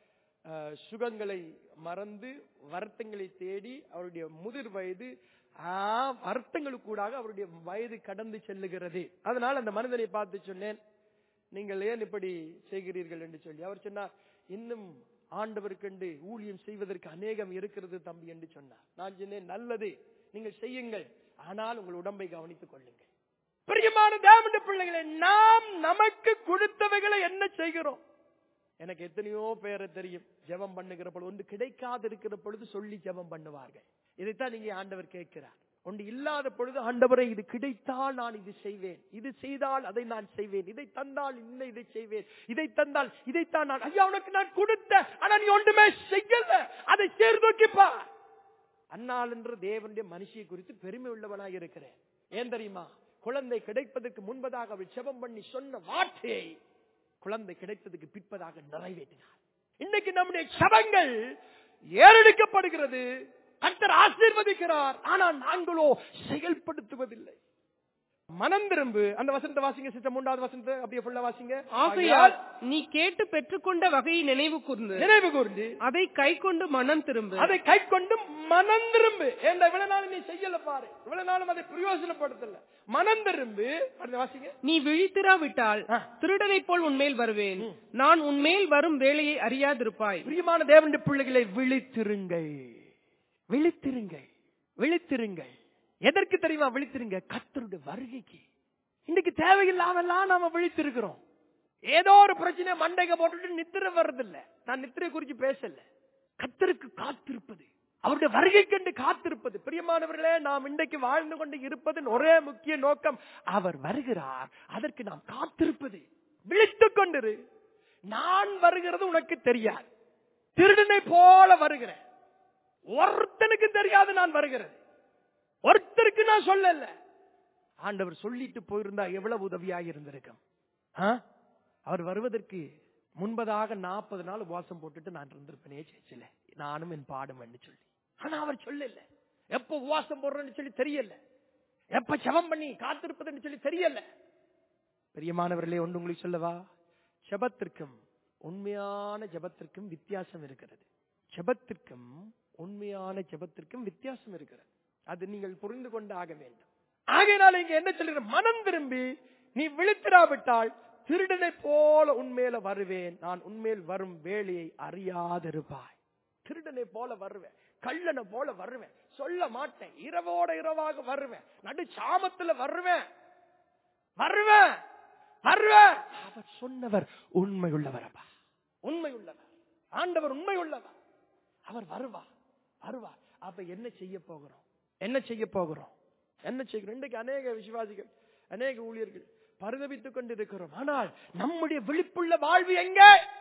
சுகங்களை மறந்து, வருத்தங்களை தேடி அவருடைய முதிர் வயது வருத்தங்களுக்கூடாக அவருடைய வயது கடந்து செல்லுகிறது. அதனால் அந்த மனிதனை பார்த்து சொன்னேன், நீங்கள் ஏன் இப்படி செய்கிறீர்கள் என்று சொல்லி. அவர் சொன்னார், இன்னும் ஆண்டவருக்கென்று ஊழியம் செய்வதற்கு அநேகம் இருக்கிறது தம்பி என்று சொன்னார். நான் சொன்னேன், நல்லது, நீங்கள் செய்யுங்கள், ஆனால் உங்கள் உடம்பை கவனித்துக் கொள்ளுங்கள். பிரியமான தேவனுடைய பிள்ளைகளை, நாம் நமக்கு கொடுத்தவைகளை என்ன செய்கிறோம்? எனக்கு எத்தனையோ பேரை தெரியும், ஜெபம் பண்ணுகிற பொழுது ஒன்று கிடைக்காது இருக்கிற பொழுது சொல்லி ஜெபம் பண்ணுவார்கள். இதைத்தான் நீங்க ஆண்டவர் கேட்கிறார். ஒன்று இல்லாத பொழுது, ஆண்டவரை இது கிடைத்தால் நான் இது செய்வேன், இது செய்தால் அதை நான் செய்வேன், இதை தந்தால் இன்னும் இதை செய்வேன், இதை தந்தால் இதைத்தான் நான், ஐயா உனக்கு நான் கொடுத்த, ஆனா நீ ஒன்றுமே செய்யல, அதை சேர்ந்தோக்கிப்பா. அன்னாள் என்ற தேவனுடைய மனுஷியை குறித்து பெருமை உள்ளவனாக இருக்கிறேன். ஏன் தெரியுமா? குழந்தை கிடைப்பதற்கு முன்பதாக அவள் ஜெபம் பண்ணி சொன்ன வார்த்தையை குழந்தை கிடைத்ததுக்கு பிற்பதாக நிறைவேற்றினார். இன்னைக்கு நம்முடைய ஜெபங்கள் ஏறெடுக்கப்படுகிறது, கர்த்தர் ஆசீர்வதிக்கிறார், ஆனால் நாங்களோ செயல்படுத்துவதில்லை. மனம் திரும்பு. அந்த வசனத்தை வாசிங்க சிஸ்டர், மூன்றாவது வசனத்தை அப்படியே ஃபுல்லா வாசிங்க. ஆகையால் நீ கேட்டு பெற்றுக்கொண்ட வகையை நினைவு கூர்ந்து நினைவு கூர்ந்து அதை கை கொண்டு மனம் திரும்பு. அதை கை கொண்டு மனம் திரும்பு. ஏண்டா இவ்வளவு நாள் நீ செய்யல பாரு, இவ்வளவு நாளும் அதை பிரயோஜனப்படுத்தல. மனம் திரும்பு. வாசிங்க. நீ விழித்திராவிட்டால் திருடனை போல் உன்மேல் வருவேன், நான் உன்மேல் வரும் வேலையை அறியாதிருப்பாய். பிரியமான தேவனுடைய பிள்ளைகளை, விழித்திருங்கள், விழித்திருங்கள், விழித்திருங்கள். எதற்கு தெரியுமா விழித்திருங்க? கர்த்தருடைய வருகைக்கு. இன்னைக்கு தேவையில்லாமலாம் நாம விழித்திருக்கிறோம். ஏதோ ஒரு பிரச்சனை மண்டைக போட்டுட்டு நித்திர வர்றதில்லை. நான் நித்திரை குறித்து பேசல. கர்த்தருக்கு காத்திருப்பது, அவருடைய வருகை கண்டு காத்திருப்பது. பிரியமானவர்களே, நாம் இன்றைக்கு வாழ்ந்து கொண்டு இருப்பதன் ஒரே முக்கிய நோக்கம், அவர் வருகிறார், அதற்கு நாம் காத்திருப்பது. விழித்துக் கொண்டிரு. நான் வருகிறது உனக்கு தெரியாது, திருடனை போல வருகிறேன், ஒருத்தனுக்கு தெரியாது நான் வருகிறது, ஒருத்தருக்கு நான் சொல்லல. ஆண்டவர் சொல்லிட்டு போயிருந்தா எவ்வளவு உதவியாக இருந்திருக்கும். அவர் வருவதற்கு முன்பதாக நாற்பது நாள் உபவாசம் போட்டுட்டு நான் இருந்திருப்பேனே சேர்ச்சில, நானும் என் பாடும் என்று சொல்லி. ஆனா அவர் சொல்லல. எப்ப உபவாசம் போடுறேன்னு சொல்லி தெரியல, எப்ப ஜெபம் பண்ணி காத்திருப்பதுன்னு சொல்லி தெரியல. பிரியமானவர்களே, ஒன்று உங்களுக்கு சொல்லவா? ஜெபத்திற்கும் உண்மையான ஜெபத்திற்கும் வித்தியாசம் இருக்கிறது. ஜெபத்திற்கும் உண்மையான ஜெபத்திற்கும் வித்தியாசம் இருக்கிறது. அது நீங்கள் புரிந்து கொண்டு ஆக வேண்டும். ஆகையினால இங்க என்ன சொல்ற? மனம் திரும்பி நீ விழித்திராவிட்டால் திருடனை போல உன்மேல வருவேன், நான் உன்மேல் வரும் வேலையை அறியாதிருப்பாய். திருடனை போல வருவேன், கள்ளனை போல வருவேன், சொல்ல மாட்டேன், இரவோட இரவாக வருவேன், நடு சாமத்துல வருவேன் வருவேன் வருவேன். அவர் சொன்னவர் உண்மை உள்ளவரப்பா, உண்மை உள்ளவர். ஆண்டவர் உண்மை உள்ளவர். அவர் வருவார் வருவார். அப்ப என்ன செய்ய போகிறோம்? என்ன செய்ய போகிறோம்? என்ன செய்கிறோம்? இன்றைக்கு அநேக விசுவாசிகள், அநேக ஊழியர்கள் பரிதபித்துக் கொண்டிருக்கிறோம். ஆனால் நம்முடைய விழிப்புள்ள வாழ்வு எங்க?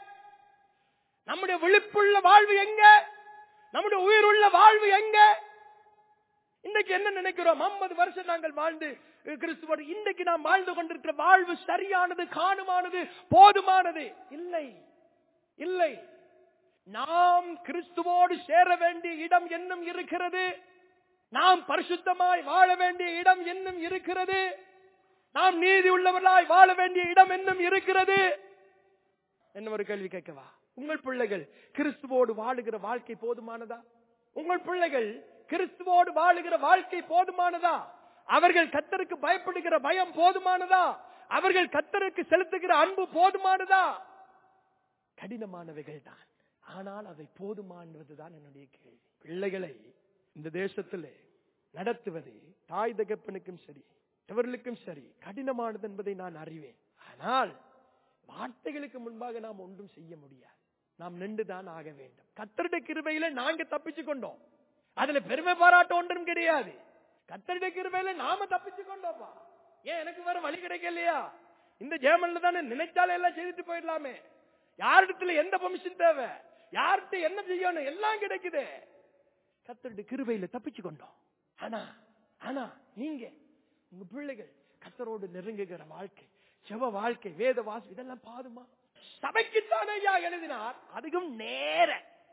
நம்முடைய விழிப்புள்ள வாழ்வு எங்க? நம்முடைய உயிருள்ள வாழ்வு எங்க? இன்றைக்கு என்ன நினைக்கிறோம்? ஐம்பது வருஷம் நாங்கள் வாழ்ந்து கிறிஸ்துவோடு, இன்றைக்கு நாம் வாழ்ந்து கொண்டிருக்கிற வாழ்வு சரியானது, காணுமானது, போதுமானது இல்லை, இல்லை. நாம் கிறிஸ்துவோடு சேர வேண்டிய இடம் என்னும் இருக்கிறது. நாம் பரிசுத்தமாய் வாழ வேண்டிய இடம் என்னும் இருக்கிறது. நாம் நீதி உள்ளவர்களாய் வாழ வேண்டிய இடம் என்னும் இருக்கிறது. என்ன ஒரு கேள்வி கேட்கவா? உங்கள் பிள்ளைகள் கிறிஸ்துவோடு வாழுகிற வாழ்க்கை போதுமானதா? உங்கள் பிள்ளைகள் கிறிஸ்துவோடு வாழுகிற வாழ்க்கை போதுமானதா? அவர்கள் கர்த்தருக்கு பயப்படுகிற பயம் போதுமானதா? அவர்கள் கர்த்தருக்கு செலுத்துகிற அன்பு போதுமானதா? கடினமானவைகள் தான், ஆனால் அவை போதுமானதுதான் என்னுடைய கேள்வி. பிள்ளைகளை இந்த தேசத்திலே நடத்துவது தாய் தகப்பனுக்கும் சரி, எவர்களுக்கும் சரி, கடினமானது என்பதை நான் அறிவேன். ஆனால் வார்த்தைகளுக்கு முன்பாக நாம் ஒன்றும் செய்ய முடியாது. நாம் நின்றுதான் ஆக வேண்டும். கர்த்தருடைய கிருபையில நாங்க தப்பிச்சு கொண்டோம், அதுல பெருமை பாராட்ட ஒன்றும் கிடையாது. கர்த்தருடைய கிருபையில நாம தப்பிச்சு கொண்டோம்ப்பா. ஏன் எனக்கு வேற வழி கிடைக்கலையா? இந்த ஜெர்மன்ல தானே, நினைச்சாலே எல்லாம் செய்துட்டு போயிடலாமே. யாரிடத்துல எந்த பெர்மிஷன் தேவை, யார்கிட்ட என்ன செய்யணும், எல்லாம் கிடைக்குது. கர்த்தருடைய கிருபையில தப்பிச்சு கொண்டோம். ஆனா ஆனா நீங்க உங்க பிள்ளைகள் கர்த்தரோடு நெருங்குகிற வாழ்க்கை, ஜெப வாழ்க்கை, வேத வாசி, இதெல்லாம் பாதுமா. சபைக்குத்தான் ஐயா எழுதினார். அதுக்கும் நேர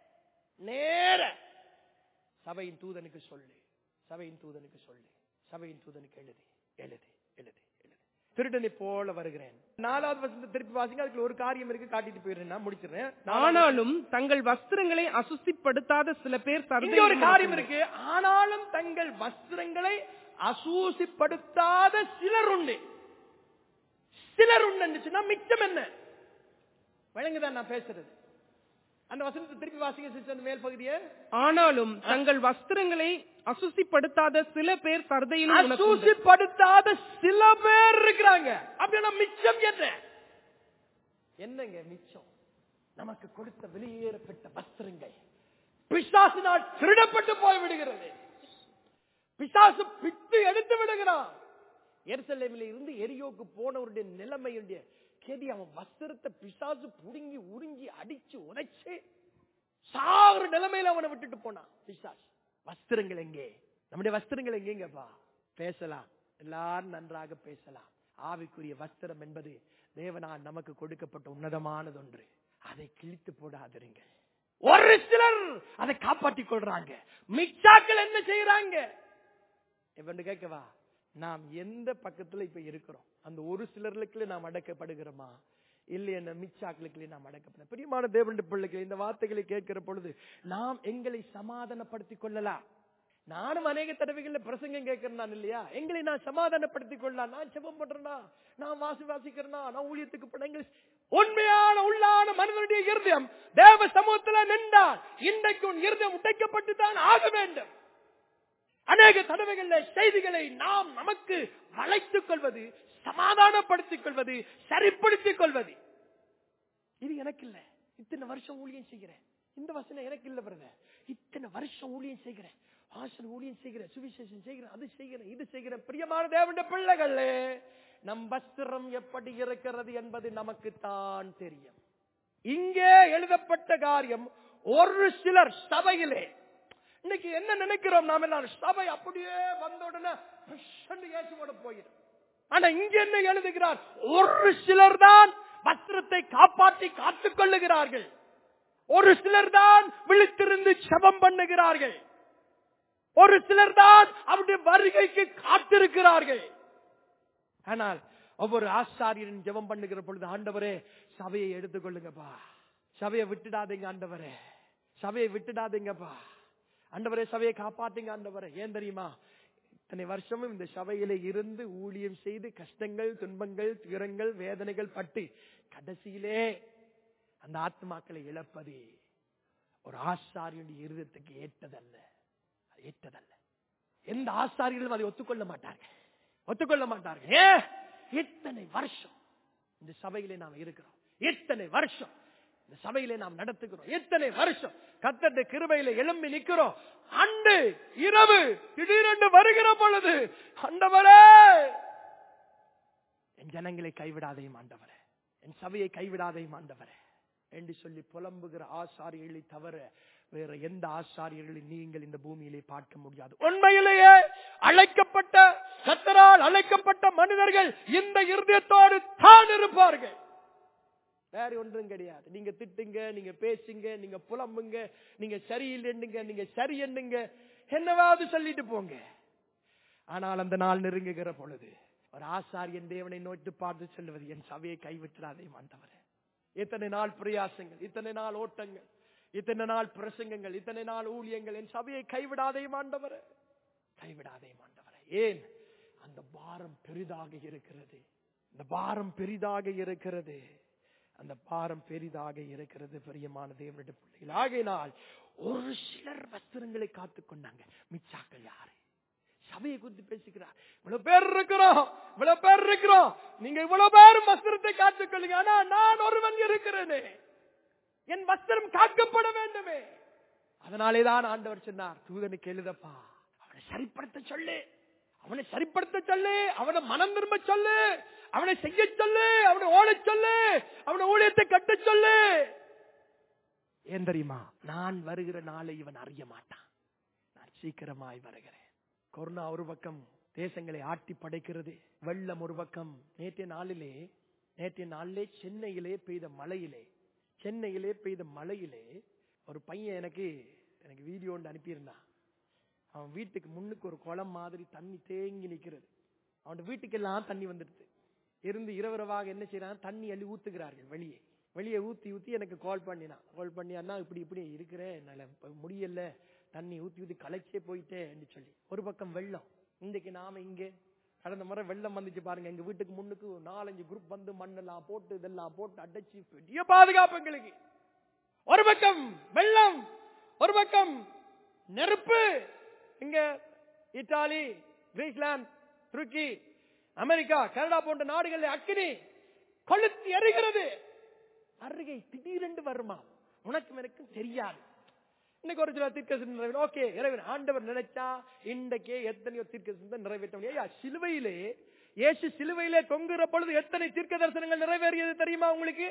நேர சபையின் தூதனுக்கு சொல்லு, சபையின் தூதனுக்கு சொல்லு, சபையின் தூதனுக்கு எழுதி எழுதி எழுதி எழுதி. திருடனை போல வருகிறேன். நாலாவது வசனத்தை திருப்பி வாசிங்க. அதுக்கு ஒரு காரியம் இருக்கு, காட்டிட்டு போயிடுறேன், நான் முடிச்சிடுறேன். ஆனாலும் தங்கள் வஸ்திரங்களை அசுசிப்படுத்தாத சில பேர், ஒரு காரியம் இருக்கு, ஆனாலும் தங்கள் வஸ்திரங்களை அசூசிப்படுத்தாத சிலர் உண்டு. சிலர் உண்டு. மிச்சம் என்ன வழங்குதான் நான் பேசுறது. அந்த வசனத்தை திருப்பி வாசிங்க சிஸ்டர், மேல் பகுதியே. ஆனாலும் தங்கள் வஸ்திரங்களை அசுசிப்படுத்தாத சில பேர் சர்தையிலும், அசுசிப்படுத்தாத சில பேர் இருக்கிறாங்க. அப்படின்னா மிச்சம் என்ன? என்னங்க மிச்சம்? நமக்கு கொடுத்த வெளியேறப்பட்ட வஸ்திரங்கள் பிசாசினால் திருடப்பட்டு போய் விடுகிறது. பிசாசு பிட்டு எடுத்து விடுகிறான். எருசலேமில் இருந்து எரியோக்கு போனவருடைய நிலைமையுடைய கேதி, அவன் வஸ்திரத்தை பிசாசு புடுங்கி உறிஞ்சி அடிச்சு உடைச்சு சாகுற நிலைமையில அவனை விட்டுட்டு போனான் பிசாசு. வஸ்திரங்கள் எங்கே? நம்முடைய வஸ்திரங்கள் எங்கேங்கப்பா? பேசலாம், எல்லாரும் நன்றாக பேசலாம். ஆவிக்குரிய வஸ்திரம் என்பது தேவனால் நமக்கு கொடுக்கப்பட்ட உன்னதமானது ஒன்று. அதை கிழித்து போடாதீங்க. ஒரு சிலர் அதை காப்பாற்றிக் கொள்றாங்க, மிச்சாக்கள் என்ன செய்யறாங்க? எப்படி கேட்கவா? நாம் எந்த பக்கத்துல இப்ப இருக்கிறோம்? அந்த ஒரு சிலர்களுக்கு நாம் அடக்கப்படுகிறோமா, இல்லை என்ன மிச்சாக்களுக்கு நாம் அடக்கப்பட? பிரியமான தேவனுடைய பிள்ளைகள், இந்த வார்த்தைகளை கேட்கிற பொழுது நாம் எங்களை சமாதானப்படுத்திக் கொள்ளலாம். நானும் அநேக தடவைகள்ல பிரசங்கம் கேட்கிறேன் இல்லையா? எங்களை நான் சமாதானப்படுத்திக் கொள்ளலாம். நான் ஜெபம் பண்றேன்னா, நான் வாசி வாசிக்கிறேன்னா, நான் ஊழியத்துக்கு போன உண்மையான உள்ளான மனிதனுடைய இருதயம் தேவ சமூகத்தில் நின்றால் இன்றைக்கு உன் இருதயம் உடைக்கப்பட்டு தான் ஆக வேண்டும். அநேக தடவைகள்ல செய்திகளை நாம் நமக்கு வளைத்துக் கொள்வது, சமாதானப்படுத்திக் கொள்வது, சரிப்படுத்திக் கொள்வது. இது எனக்கு இல்ல, இத்தனை வருஷம் ஊழியம் செய்கிறேன். இந்த வசனம் எனக்கு இல்ல பிரதர், இத்தனை வருஷம் ஊழியம் செய்கிறேன், வாசல் ஊழியம் செய்கிறேன், சுவிசேஷம் செய்கிறேன், அது செய்கிறேன், இது செய்கிறேன். பிரியமான தேவனுடைய பிள்ளைகளே, நம் வஸ்திரம் எப்படி இருக்கிறது என்பது நமக்கு தான் தெரியும். இங்கே எழுதப்பட்ட காரியம் ஒரு சிலர் சபையிலே. இன்னைக்கு என்ன நினைக்கிறோம் நாம எல்லாரும்? சபை அப்படியே வந்த உடனே போயிடும். ஆனா இங்க என்ன எழுதுகிறார்? ஒரு சிலர் தான் வஸ்திரத்தை காப்பாற்றி காத்துக் கொள்ளுகிறார்கள். ஒரு சிலர் தான் விழித்திருந்து ஜெபம் பண்ணுகிறார்கள். ஒரு சிலர் தான் அவருடைய வருகைக்கு காத்திருக்கிறார்கள். ஆனால் ஒவ்வொரு ஆசாரியரின் ஜெபம் பண்ணுகிற பொழுது, ஆண்டவரே சபையை எடுத்துக்கொள்ளுங்கப்பா, சபையை விட்டுடாதீங்க ஆண்டவரே, சபையை விட்டுடாதீங்கப்பா ஆண்டவரே, சபையை காப்பாத்துங்க ஆண்டவரே. ஏன் தெரியுமா? இத்தனை வருஷமும் இந்த சபையில இருந்து ஊழியம் செய்து கஷ்டங்கள், துன்பங்கள், துயரங்கள், வேதனைகள் பட்டு கடைசியிலே அந்த ஆத்மாக்களை இழப்பது ஒரு ஆசாரியனுடைய இருதயத்துக்கு ஏற்றதல்ல, ஏற்றதல்ல. எந்த ஆசாரியர்களும் அதை ஒத்துக்கொள்ள மாட்டார்கள், ஒத்துக்கொள்ள மாட்டார்கள். ஏன்? இத்தனை வருஷம் இந்த சபையிலே நாம் இருக்கிறோம், இத்தனை வருஷம் இந்த சபையிலே நாம் நடத்துகிறோம், எத்தனை வருஷம் கர்த்தருடைய கிருபையிலே எழும்பி நிற்கிறோம். அன்று இரவு திடீரென்று வருகிற பொழுது, ஆண்டவரே என் ஜனங்களை கைவிடாதையும் ஆண்டவரே, என் சபையை கைவிடாதையும் ஆண்டவரே என்று சொல்லி புலம்புகிற ஆசாரியர்களை தவிர வேற எந்த ஆசாரியர்களை நீங்கள் இந்த பூமியிலே பார்க்க முடியாது. உண்மையிலேயே அழைக்கப்பட்ட, கர்த்தரால் அழைக்கப்பட்ட மனிதர்கள் இந்த இருதயத்தோடு தான் இருப்பார்கள். வேற ஒன்றும் கிடையாது. நீங்க திட்டுங்க, நீங்க பேசுங்க, நீங்க புலம்புங்க, நீங்க சரியில்லைங்க, நீங்க சரி என்னங்க, என்னவாவது சொல்லிட்டு போங்க. ஆனால் அந்த நாள் நெருங்குகிற பொழுது ஒரு ஆசாரியன் தேவனை நோக்கி பார்த்து சொல்லுவது, என் சபையை கைவிட்டாதே ஆண்டவரே. இத்தனை நாள் பிரயாசங்கள், இத்தனை நாள் ஓட்டங்கள், இத்தனை நாள் பிரசங்கங்கள், இத்தனை நாள் ஊழியங்கள், என் சபையை கைவிடாதே ஆண்டவரே, கைவிடாதே ஆண்டவரே. ஏன்? அந்த பாரம் பெரிதாக இருக்கிறது, அந்த பாரம் பெரிதாக இருக்கிறது, அந்த பாரம் பெரிதாக இருக்கிறது. பிரியமான தேவனுடைய பிள்ளைகள், ஆகையினால் ஒரு சிலர் வஸ்திரங்களை காத்துக் கொண்டாங்க, மிச்சாக்கள் யாரு? சபையை குறித்து பேசுகிறார். இவ்வளவு பேர் இருக்கிறோம், இவ்வளவு பேர் இருக்கிறோம், நீங்க இவ்வளவு பேரும் வஸ்திரத்தை காத்துக் கொள்ளுங்க. ஆனா நான் ஒருவன் இருக்கிறேனே, என் வஸ்திரம் காக்கப்பட வேண்டுமே. அதனாலேதான் ஆண்டவர் சொன்னார், தூதனுக்கு எழுதப்பா, அவனை சரிப்படுத்த சொல்லு, அவனை சரிப்படுத்த சொல்லு, அவனை மனம் திரும்ப சொல்லு, அவனை செய்ய சொல்லு, அவனை ஓட சொல்லு, அவனை ஊழியத்தை கட்ட சொல்லு. ஏன் தெரியுமா? நான் வருகிற நாளை இவன் அறிய மாட்டான், நான் சீக்கிரமாய் வருகிறேன். கொரோனா ஒரு பக்கம் தேசங்களை ஆட்டி படைக்கிறது, வெள்ளம் ஒரு பக்கம். நேற்றைய நாளிலே நேற்றைய நாளிலே சென்னையிலே பெய்த மழையிலே சென்னையிலே பெய்த மழையிலே ஒரு பையன் எனக்கு எனக்கு வீடியோ ஒன்று அனுப்பியிருந்தான். அவன் வீட்டுக்கு முன்னுக்கு ஒரு குளம் மாதிரி தண்ணி தேங்கி நிற்கிறது. அவன் வீட்டுக்கெல்லாம் தண்ணி வந்துடுது. இருந்து இரவரவாக என்ன செய்யறான், தண்ணி அள்ளி ஊத்துக்கிறார்கள் வெளியே. வெளியே ஊத்தி ஊத்தி எனக்கு கால் பண்ணினான். கால் பண்ணி அண்ணா இப்படி இப்படி இருக்கிறேன், என்னால முடியல, தண்ணி ஊத்தி ஊத்தி களைச்சே போயிட்டேன்னு சொல்லி. ஒரு பக்கம் வெள்ளம். இன்றைக்கு நாம இங்கே கடந்த முறை வெள்ளம் வந்துச்சு பாருங்க, எங்க வீட்டுக்கு முன்னுக்கு நாலஞ்சு குரூப் வந்து மண்ணெல்லாம் போட்டு இதெல்லாம் போட்டு அடைச்சி பெரிய பாதுகாப்பு எங்களுக்கு. ஒரு பக்கம் வெள்ளம், ஒரு பக்கம் நெருப்பு. இங்க இத்தாலி, கிரீஸ்லாந்து, துருக்கி, அமெரிக்கா, கனடா போன்ற நாடுகளில் அக்கினி கொளுத்தி எரிகிறது. அருகே திடீரென்று வருமா, உனக்கும் எனக்கும் தெரியாது. இன்னைக்கு ஒரு சில தீர்க்கதரிசனம் ஓகே, இறைவன் ஆண்டவர் நினைச்சா இன்றைக்கே எத்தனையோ தீர்க்கதரிசனம் நிறைவேற்ற முடியும். சிலுவையிலே இயேசு சிலுவையிலே தொங்குற பொழுது எத்தனை தீர்க்க தரிசனங்கள் நிறைவேறியது தெரியுமா உங்களுக்கு?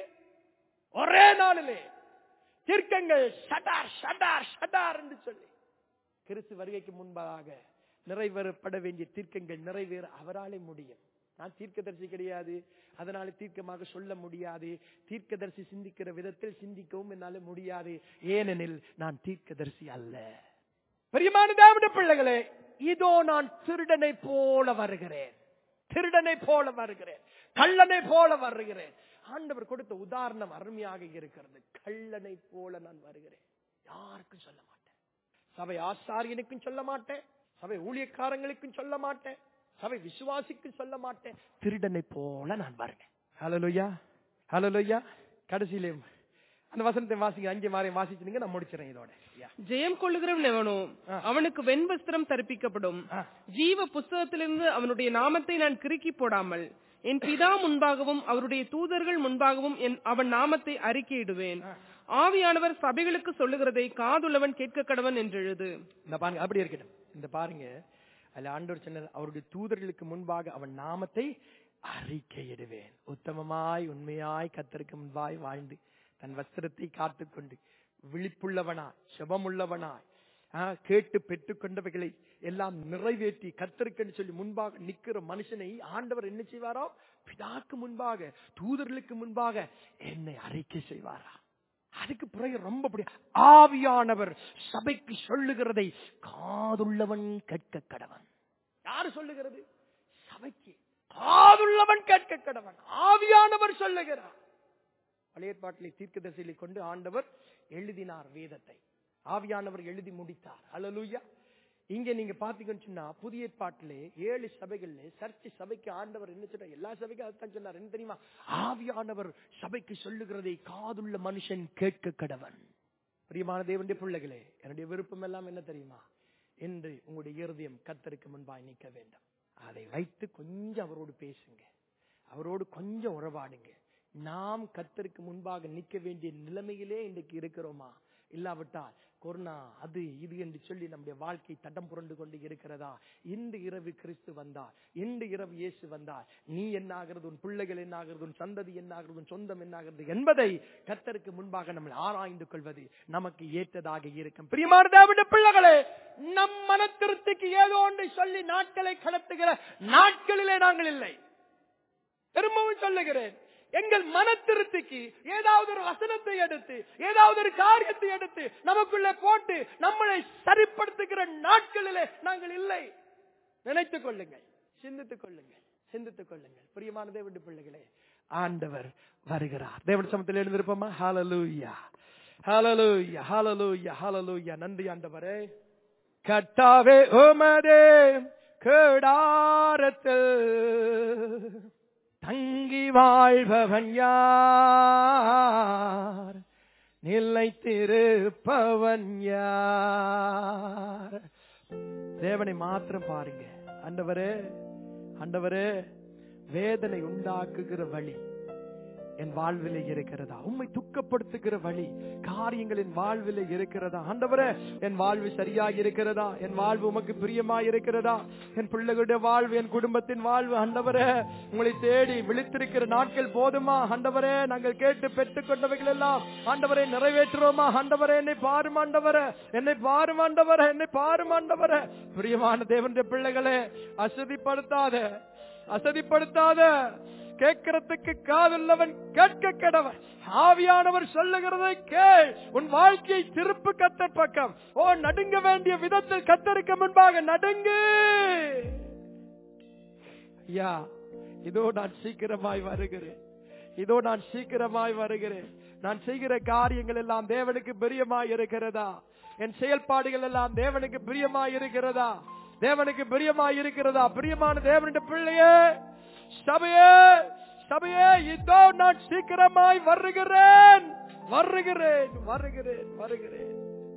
ஒரே நாளிலே தீர்க்கங்கள் ஷடார் ஷடார் ஷடார் என்று சொல்லி கிறிஸ்து வருகைக்கு முன்பாக நிறைவேறப்பட வேண்டிய தீர்க்கங்கள் நிறைவேற அவராலே முடியும். நான் தீர்க்கதரிசி கிடையாது, அதனால தீர்க்கமாக சொல்ல முடியாது. தீர்க்கதரிசி சிந்திக்கிற விதத்தில் சிந்திக்கவும் என்னால முடியாது, ஏனெனில் நான் தீர்க்கதரிசி அல்ல. பிரியமான தேவனுடைய பிள்ளைகளே, இதோ நான் திருடனை போல வருகிறேன், திருடனை போல வருகிறேன், கள்ளனை போல வருகிறேன். ஆண்டவர் கொடுத்த உதாரணம் அருமையாக இருக்கிறது. கள்ளனை போல நான் வருகிறேன். யாருக்கும் சொல்ல மாட்டேன், சபை ஆசாரியனுக்கும் சொல்ல மாட்டேன், சபை ஊழியக்காரங்களுக்கும் சொல்ல மாட்டேன், சபை விசுவாசிக்கு சொல்ல மாட்டேன். திருடனை போல நான் வருவேன். ஹல்லேலூயா, ஹல்லேலூயா. கடைசியிலே அந்த வசனத்தை வாசிங்க, அஞ்சு மாறி வாசிச்சீங்க, நான் முடிச்சிடறேன் இதோட. ஜெயம் கொள்ளுகிறவன் எவனோ அவனுக்கு வெண்வஸ்திரம் தரிப்பிக்கப்படும். ஜீவ புஸ்தகத்திலிருந்து அவனுடைய நாமத்தை நான் கிறுக்கி போடாமல் என் பிதா முன்பாகவும் அவருடைய தூதர்கள் முன்பாகவும் அவன் நாமத்தை அறிக்கையிடுவேன். ஆவியானவர் சபைகளுக்கு சொல்லுகிறதை காதுள்ளவன் கேட்க கடவன் என்று எழுது. இந்த பாருங்க, அப்படி இருக்கட்டும். இந்த பாருங்க, அதுல ஆண்டவர் சொன்னார், அவருடைய தூதர்களுக்கு முன்பாக அவன் நாமத்தை அறிக்கையிடுவேன். உத்தமமாய் உண்மையாய் கர்த்தருக்கு முன்பாய் வாழ்ந்து தன் வஸ்திரத்தை காத்துக்கொண்டு விழிப்புள்ளவனாய் செபமுள்ளவனாய் கேட்டு பெற்றுக் கொண்டவைகளை எல்லாம் நிறைவேற்றி கர்த்தருக்கு சொல்லி முன்பாக நிக்கிற மனுஷனை ஆண்டவர் என்ன செய்வாரோ, பிதாக்கு முன்பாக தூதர்களுக்கு முன்பாக என்னை அறிக்கை செய்வாரா. அதுக்கு பிறகு ரொம்ப ஆவியானவர் சபைக்கு சொல்லுகிறதை காதுள்ளவன் கேட்க கடவன். யாரு சொல்லுகிறது? சபைக்கு காதுள்ளவன் கேட்க கடவன். ஆவியானவர் சொல்லுகிறார். பழைய ஏற்பாட்டிலே தீர்க்கதரிசிகளை கொண்டு ஆண்டவர் எழுதினார் வேதத்தை. ஆவியானவர் எழுதி முடித்தார். ஹல்லேலூயா. இங்க நீங்க பாத்தீங்கன்னு சொன்னா புதிய ஏற்பாட்டிலே ஏழு சபைகள்ல சர்ச்சை சபைக்கு ஆண்டவர் என்ன சொல்றார்? எல்லா சபைக்கும் அதுதான் சொன்னார். என்ன தெரியுமா? ஆவியானவர் சபைக்கு சொல்லுகிறதை காதுள்ள மனுஷன் கேட்க கடவன். பிரியமான தேவனுடைய பிள்ளைகளே, என்னுடைய விருப்பம் எல்லாம் என்ன தெரியுமா? என்று உங்களுடைய இருதயம் கர்த்தருக்கு முன்பாய் நிற்க வேண்டும். அதை வைத்து கொஞ்சம் அவரோடு பேசுங்க, அவரோடு கொஞ்சம் உறவாடுங்க. நாம் கர்த்தருக்கு முன்பாக நிற்க வேண்டிய நிலைமையிலே இன்றைக்கு இருக்கிறோமா? இல்லாவிட்டால் கொரோனா அது இது என்று சொல்லி நம்முடைய வாழ்க்கை தடம் புரண்டு கொண்டு இருக்கிறதா? இந்த இரவு கிறிஸ்து வந்தார், இந்த இரவு இயேசு வந்தார், நீ என்ன ஆகிறது, உன் பிள்ளைகள் என்ன ஆகிறது, உன் சந்ததி என்ன ஆகிறது, உன் சொந்தம் என்ன ஆகிறது என்பதை கர்த்தருக்கு முன்பாக நம்ம ஆராய்ந்து கொள்வது நமக்கு ஏற்றதாக இருக்கும். பிரியமான தேவனுடைய பிள்ளைகளே, நம் மன திருப்திக்கு ஏதோ ஒன்றை சொல்லி நாட்களை கடத்துகிற நாட்களிலே நாங்கள் இல்லை. திரும்பவும் சொல்லுகிறேன், எங்கள் மன திருப்திக்கு ஏதாவது ஒரு வசனத்தை எடுத்து ஏதாவது ஒரு காரியத்தை எடுத்து நமக்குள்ள போட்டு நம்மளை சரிப்படுத்துகிற நாட்களிலே நாங்கள் இல்லை. நினைத்துக் கொள்ளுங்கள், சிந்தித்துக் கொள்ளுங்கள், சிந்தித்துக் கொள்ளுங்கள். பிரியமான தேவனுடைய பிள்ளைகளே, ஆண்டவர் வருகிறார். தேவனுடைய சமூகத்தில் எழுந்திருப்போமா? ஹல்லேலூயா, ஹல்லேலூயா, ஹல்லேலூயா, ஹல்லேலூயா. நன்றி ஆண்டவரே. கர்த்தாவே உமதே கூடாரத்தில் தங்கி வாழ்பவன் யார், நிலைத்திருப்பவன் யார்? தேவனை மாத்திரம் பாருங்க. ஆண்டவரே, ஆண்டவரே, வேதனை உண்டாக்குகிற வழி என் வாழ்விலே இருக்கிறதா? உம்மை துக்கப்படுத்துகிற வழி காரியங்கள் என் வாழ்விலே இருக்கிறதா? ஆண்டவரே, என் வாழ்வு சரியாக இருக்கிறதா? என் வாழ்வு உமக்கு பிரியமாய் இருக்கிறதா? என் பிள்ளைகளுடைய வாழ்வு, என் குடும்பத்தின் வாழ்வு, ஆண்டவரே, உங்களை தேடி விழித்திருக்கிற நாட்கள் போதுமா? ஆண்டவரே, நாங்கள் கேட்டு பெற்றுக் கொண்டவைகள் எல்லாம் ஆண்டவரை நிறைவேற்றுவோமா? ஆண்டவரே, என்னை பாரும் ஆண்டவரே, என்னை பாரும் ஆண்டவரே, என்னை பாரும் ஆண்டவரே. பிரியமான தேவனுடைய பிள்ளைகளே, அசதிப்படுத்தாத, அசதிப்படுத்தாத. கேட்கிறதுக்கு காதுள்ளவன் கேட்க கடவன். ஆவியானவர் சொல்லுகிறதை கேள். உன் வாழ்க்கையை திருப்பு கர்த்தர் பக்கம். ஓ, நடுங்க வேண்டிய விதத்தில் கர்த்தருக்கு முன்பாக நடுங்கு. ஐயா, இதோ நான் சீக்கிரமாய் வருகிறேன். இதோ நான் சீக்கிரமாய் வருகிறேன். நான் செய்கிற காரியங்கள் எல்லாம் தேவனுக்கு பிரியமாய் இருக்கிறதா? என் செயல்பாடுகள் எல்லாம் தேவனுக்கு பிரியமாய் இருக்கிறதா? தேவனுக்கு பிரியமாய் இருக்கிறதா? பிரியமான தேவனுடைய பிள்ளையே, சபையே, சபையே, இதோ நான் சீக்கிரமாய் வருகிறேன், வருகிறேன், வருகிறேன், வருகிறேன்.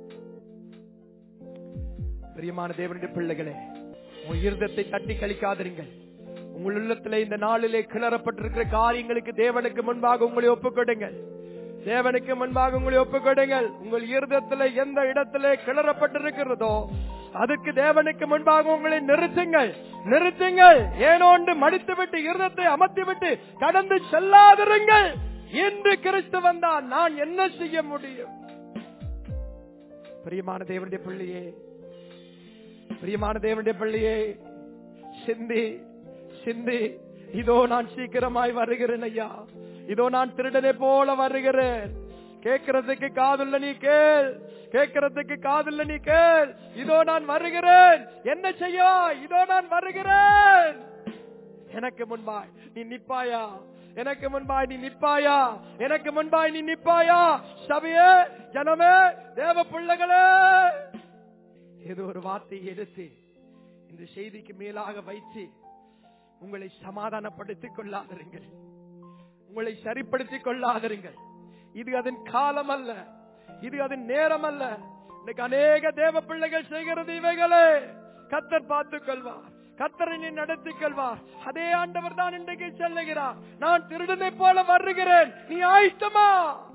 பிரியமான தேவனுடைய பிள்ளைகளே, உங்கள் இருதயத்தை தட்டி கழிக்காதீர்கள். உங்கள் உள்ளத்திலே இந்த நாளிலே கிளறப்பட்டிருக்கிற காரியங்களுக்கு தேவனுக்கு முன்பாக உங்களை ஒப்புக்கொடுங்கள். தேவனுக்கு முன்பாக உங்களை ஒப்புக்கொடுங்கள். உங்கள் இருதயத்திலே எந்த இடத்திலே கிளறப்பட்டிருக்கிறதோ அதுக்கு தேவனுக்கு முன்பாக உங்களை நிறுத்துங்கள், நிறுத்துங்கள். ஏனோண்டு மடித்து விட்டு இருதயத்தை அமர்த்தி விட்டு கடந்து செல்லாதிருங்கள். என்று கிறிஸ்து வந்தால் நான் என்ன செய்ய முடியும்? பிரியமான தேவனுடைய பிள்ளையே, பிரியமான தேவனுடைய பிள்ளையே, சிந்தி சிந்தி இதோ நான் சீக்கிரமாய் வருகிறேன் ஐயா. இதோ நான் திருடனை போல வருகிறேன். கேட்கறதுக்கு காதுள்ள நீ கேள், கேட்கறதுக்கு காதுள்ள நீ கேள். இதோ நான் வருகிறேன். என்ன செய்ய? இதோ நான் வருகிறேன். எனக்கு முன்பாய் நீ நிப்பாயா? எனக்கு முன்பாய் நீ நிப்பாயா? எனக்கு முன்பாய் நீ நிப்பாயா? சபையே, ஜனமே, தேவ பிள்ளைகளே, ஏதோ ஒரு வார்த்தையை எடுத்து இந்த செய்திக்கு மேலாக வைத்து உங்களை சமாதானப்படுத்திக் கொள்ளாதிருங்கள், உங்களை சரிப்படுத்திக் கொள்ளாதிருங்கள். இது அதன் காலம் அல்ல, இது அதன் நேரம் அல்ல. இன்னைக்கு அநேக தேவ பிள்ளைகள் செய்கிறது இவைகளே. கர்த்தர் பார்த்துக் கொள்வார், கர்த்தரை நீ நடத்திக் கொள்வார். அதே ஆண்டவர் தான் இன்றைக்கு சொல்லுகிறார், நான் திருடனை போல வருகிறேன், நீ ஆயத்தமா?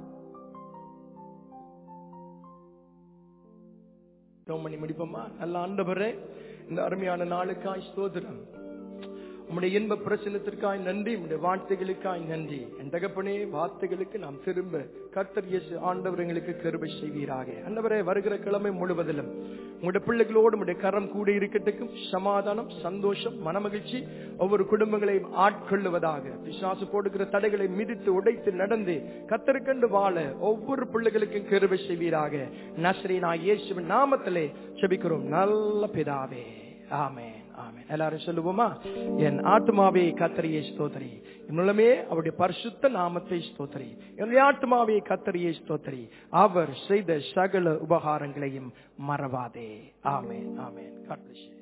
மணி முடிப்போமா? நல்ல ஆண்டவரே, இந்த அருமையான நாளுக்காய் ஸ்தோத்திரம். உம்முடைய இன்ப பிரசன்னத்திற்காய் நன்றி, உம்முடைய வார்த்தைகளுக்காய் நன்றி. என் தகப்பனே, வார்த்தைகளுக்கு நாம் திரும்ப கர்த்தர் இயேசு ஆண்டவர் எங்களுக்கு கிருபை செய்வீராக. ஆண்டவரே, வருகிற கிழமை முழுவதிலும் உங்களுடைய பிள்ளைகளோடு உங்களுடைய கரம் கூட இருக்கட்டும். சமாதானம், சந்தோஷம், மனமகிழ்ச்சி ஒவ்வொரு குடும்பங்களையும் ஆட்கொள்ளுவதாக. பிசாசு போடுகிற தடைகளை மிதித்து உடைத்து நடந்து கர்த்தருக்கென்று வாழ ஒவ்வொரு பிள்ளைகளுக்கும் கிருபை செய்வீராக. நசரேனாகிய இயேசுவின் நாமத்திலே ஜெபிக்கிறோம் நல்ல பிதாவே, ஆமென், ஆமென். எல்லாரும் சொல்லுவோமா? என் ஆத்துமாவே கர்த்தரையே ஸ்தோத்திரி, என் உள்ளமே அவருடைய பரிசுத்த நாமத்தை ஸ்தோத்திரி. என்னுடைய ஆத்துமாவே கர்த்தரையே ஸ்தோத்திரி, அவர் செய்த சகல உபகாரங்களையும் மறவாதே. ஆமென், ஆமென். God bless you.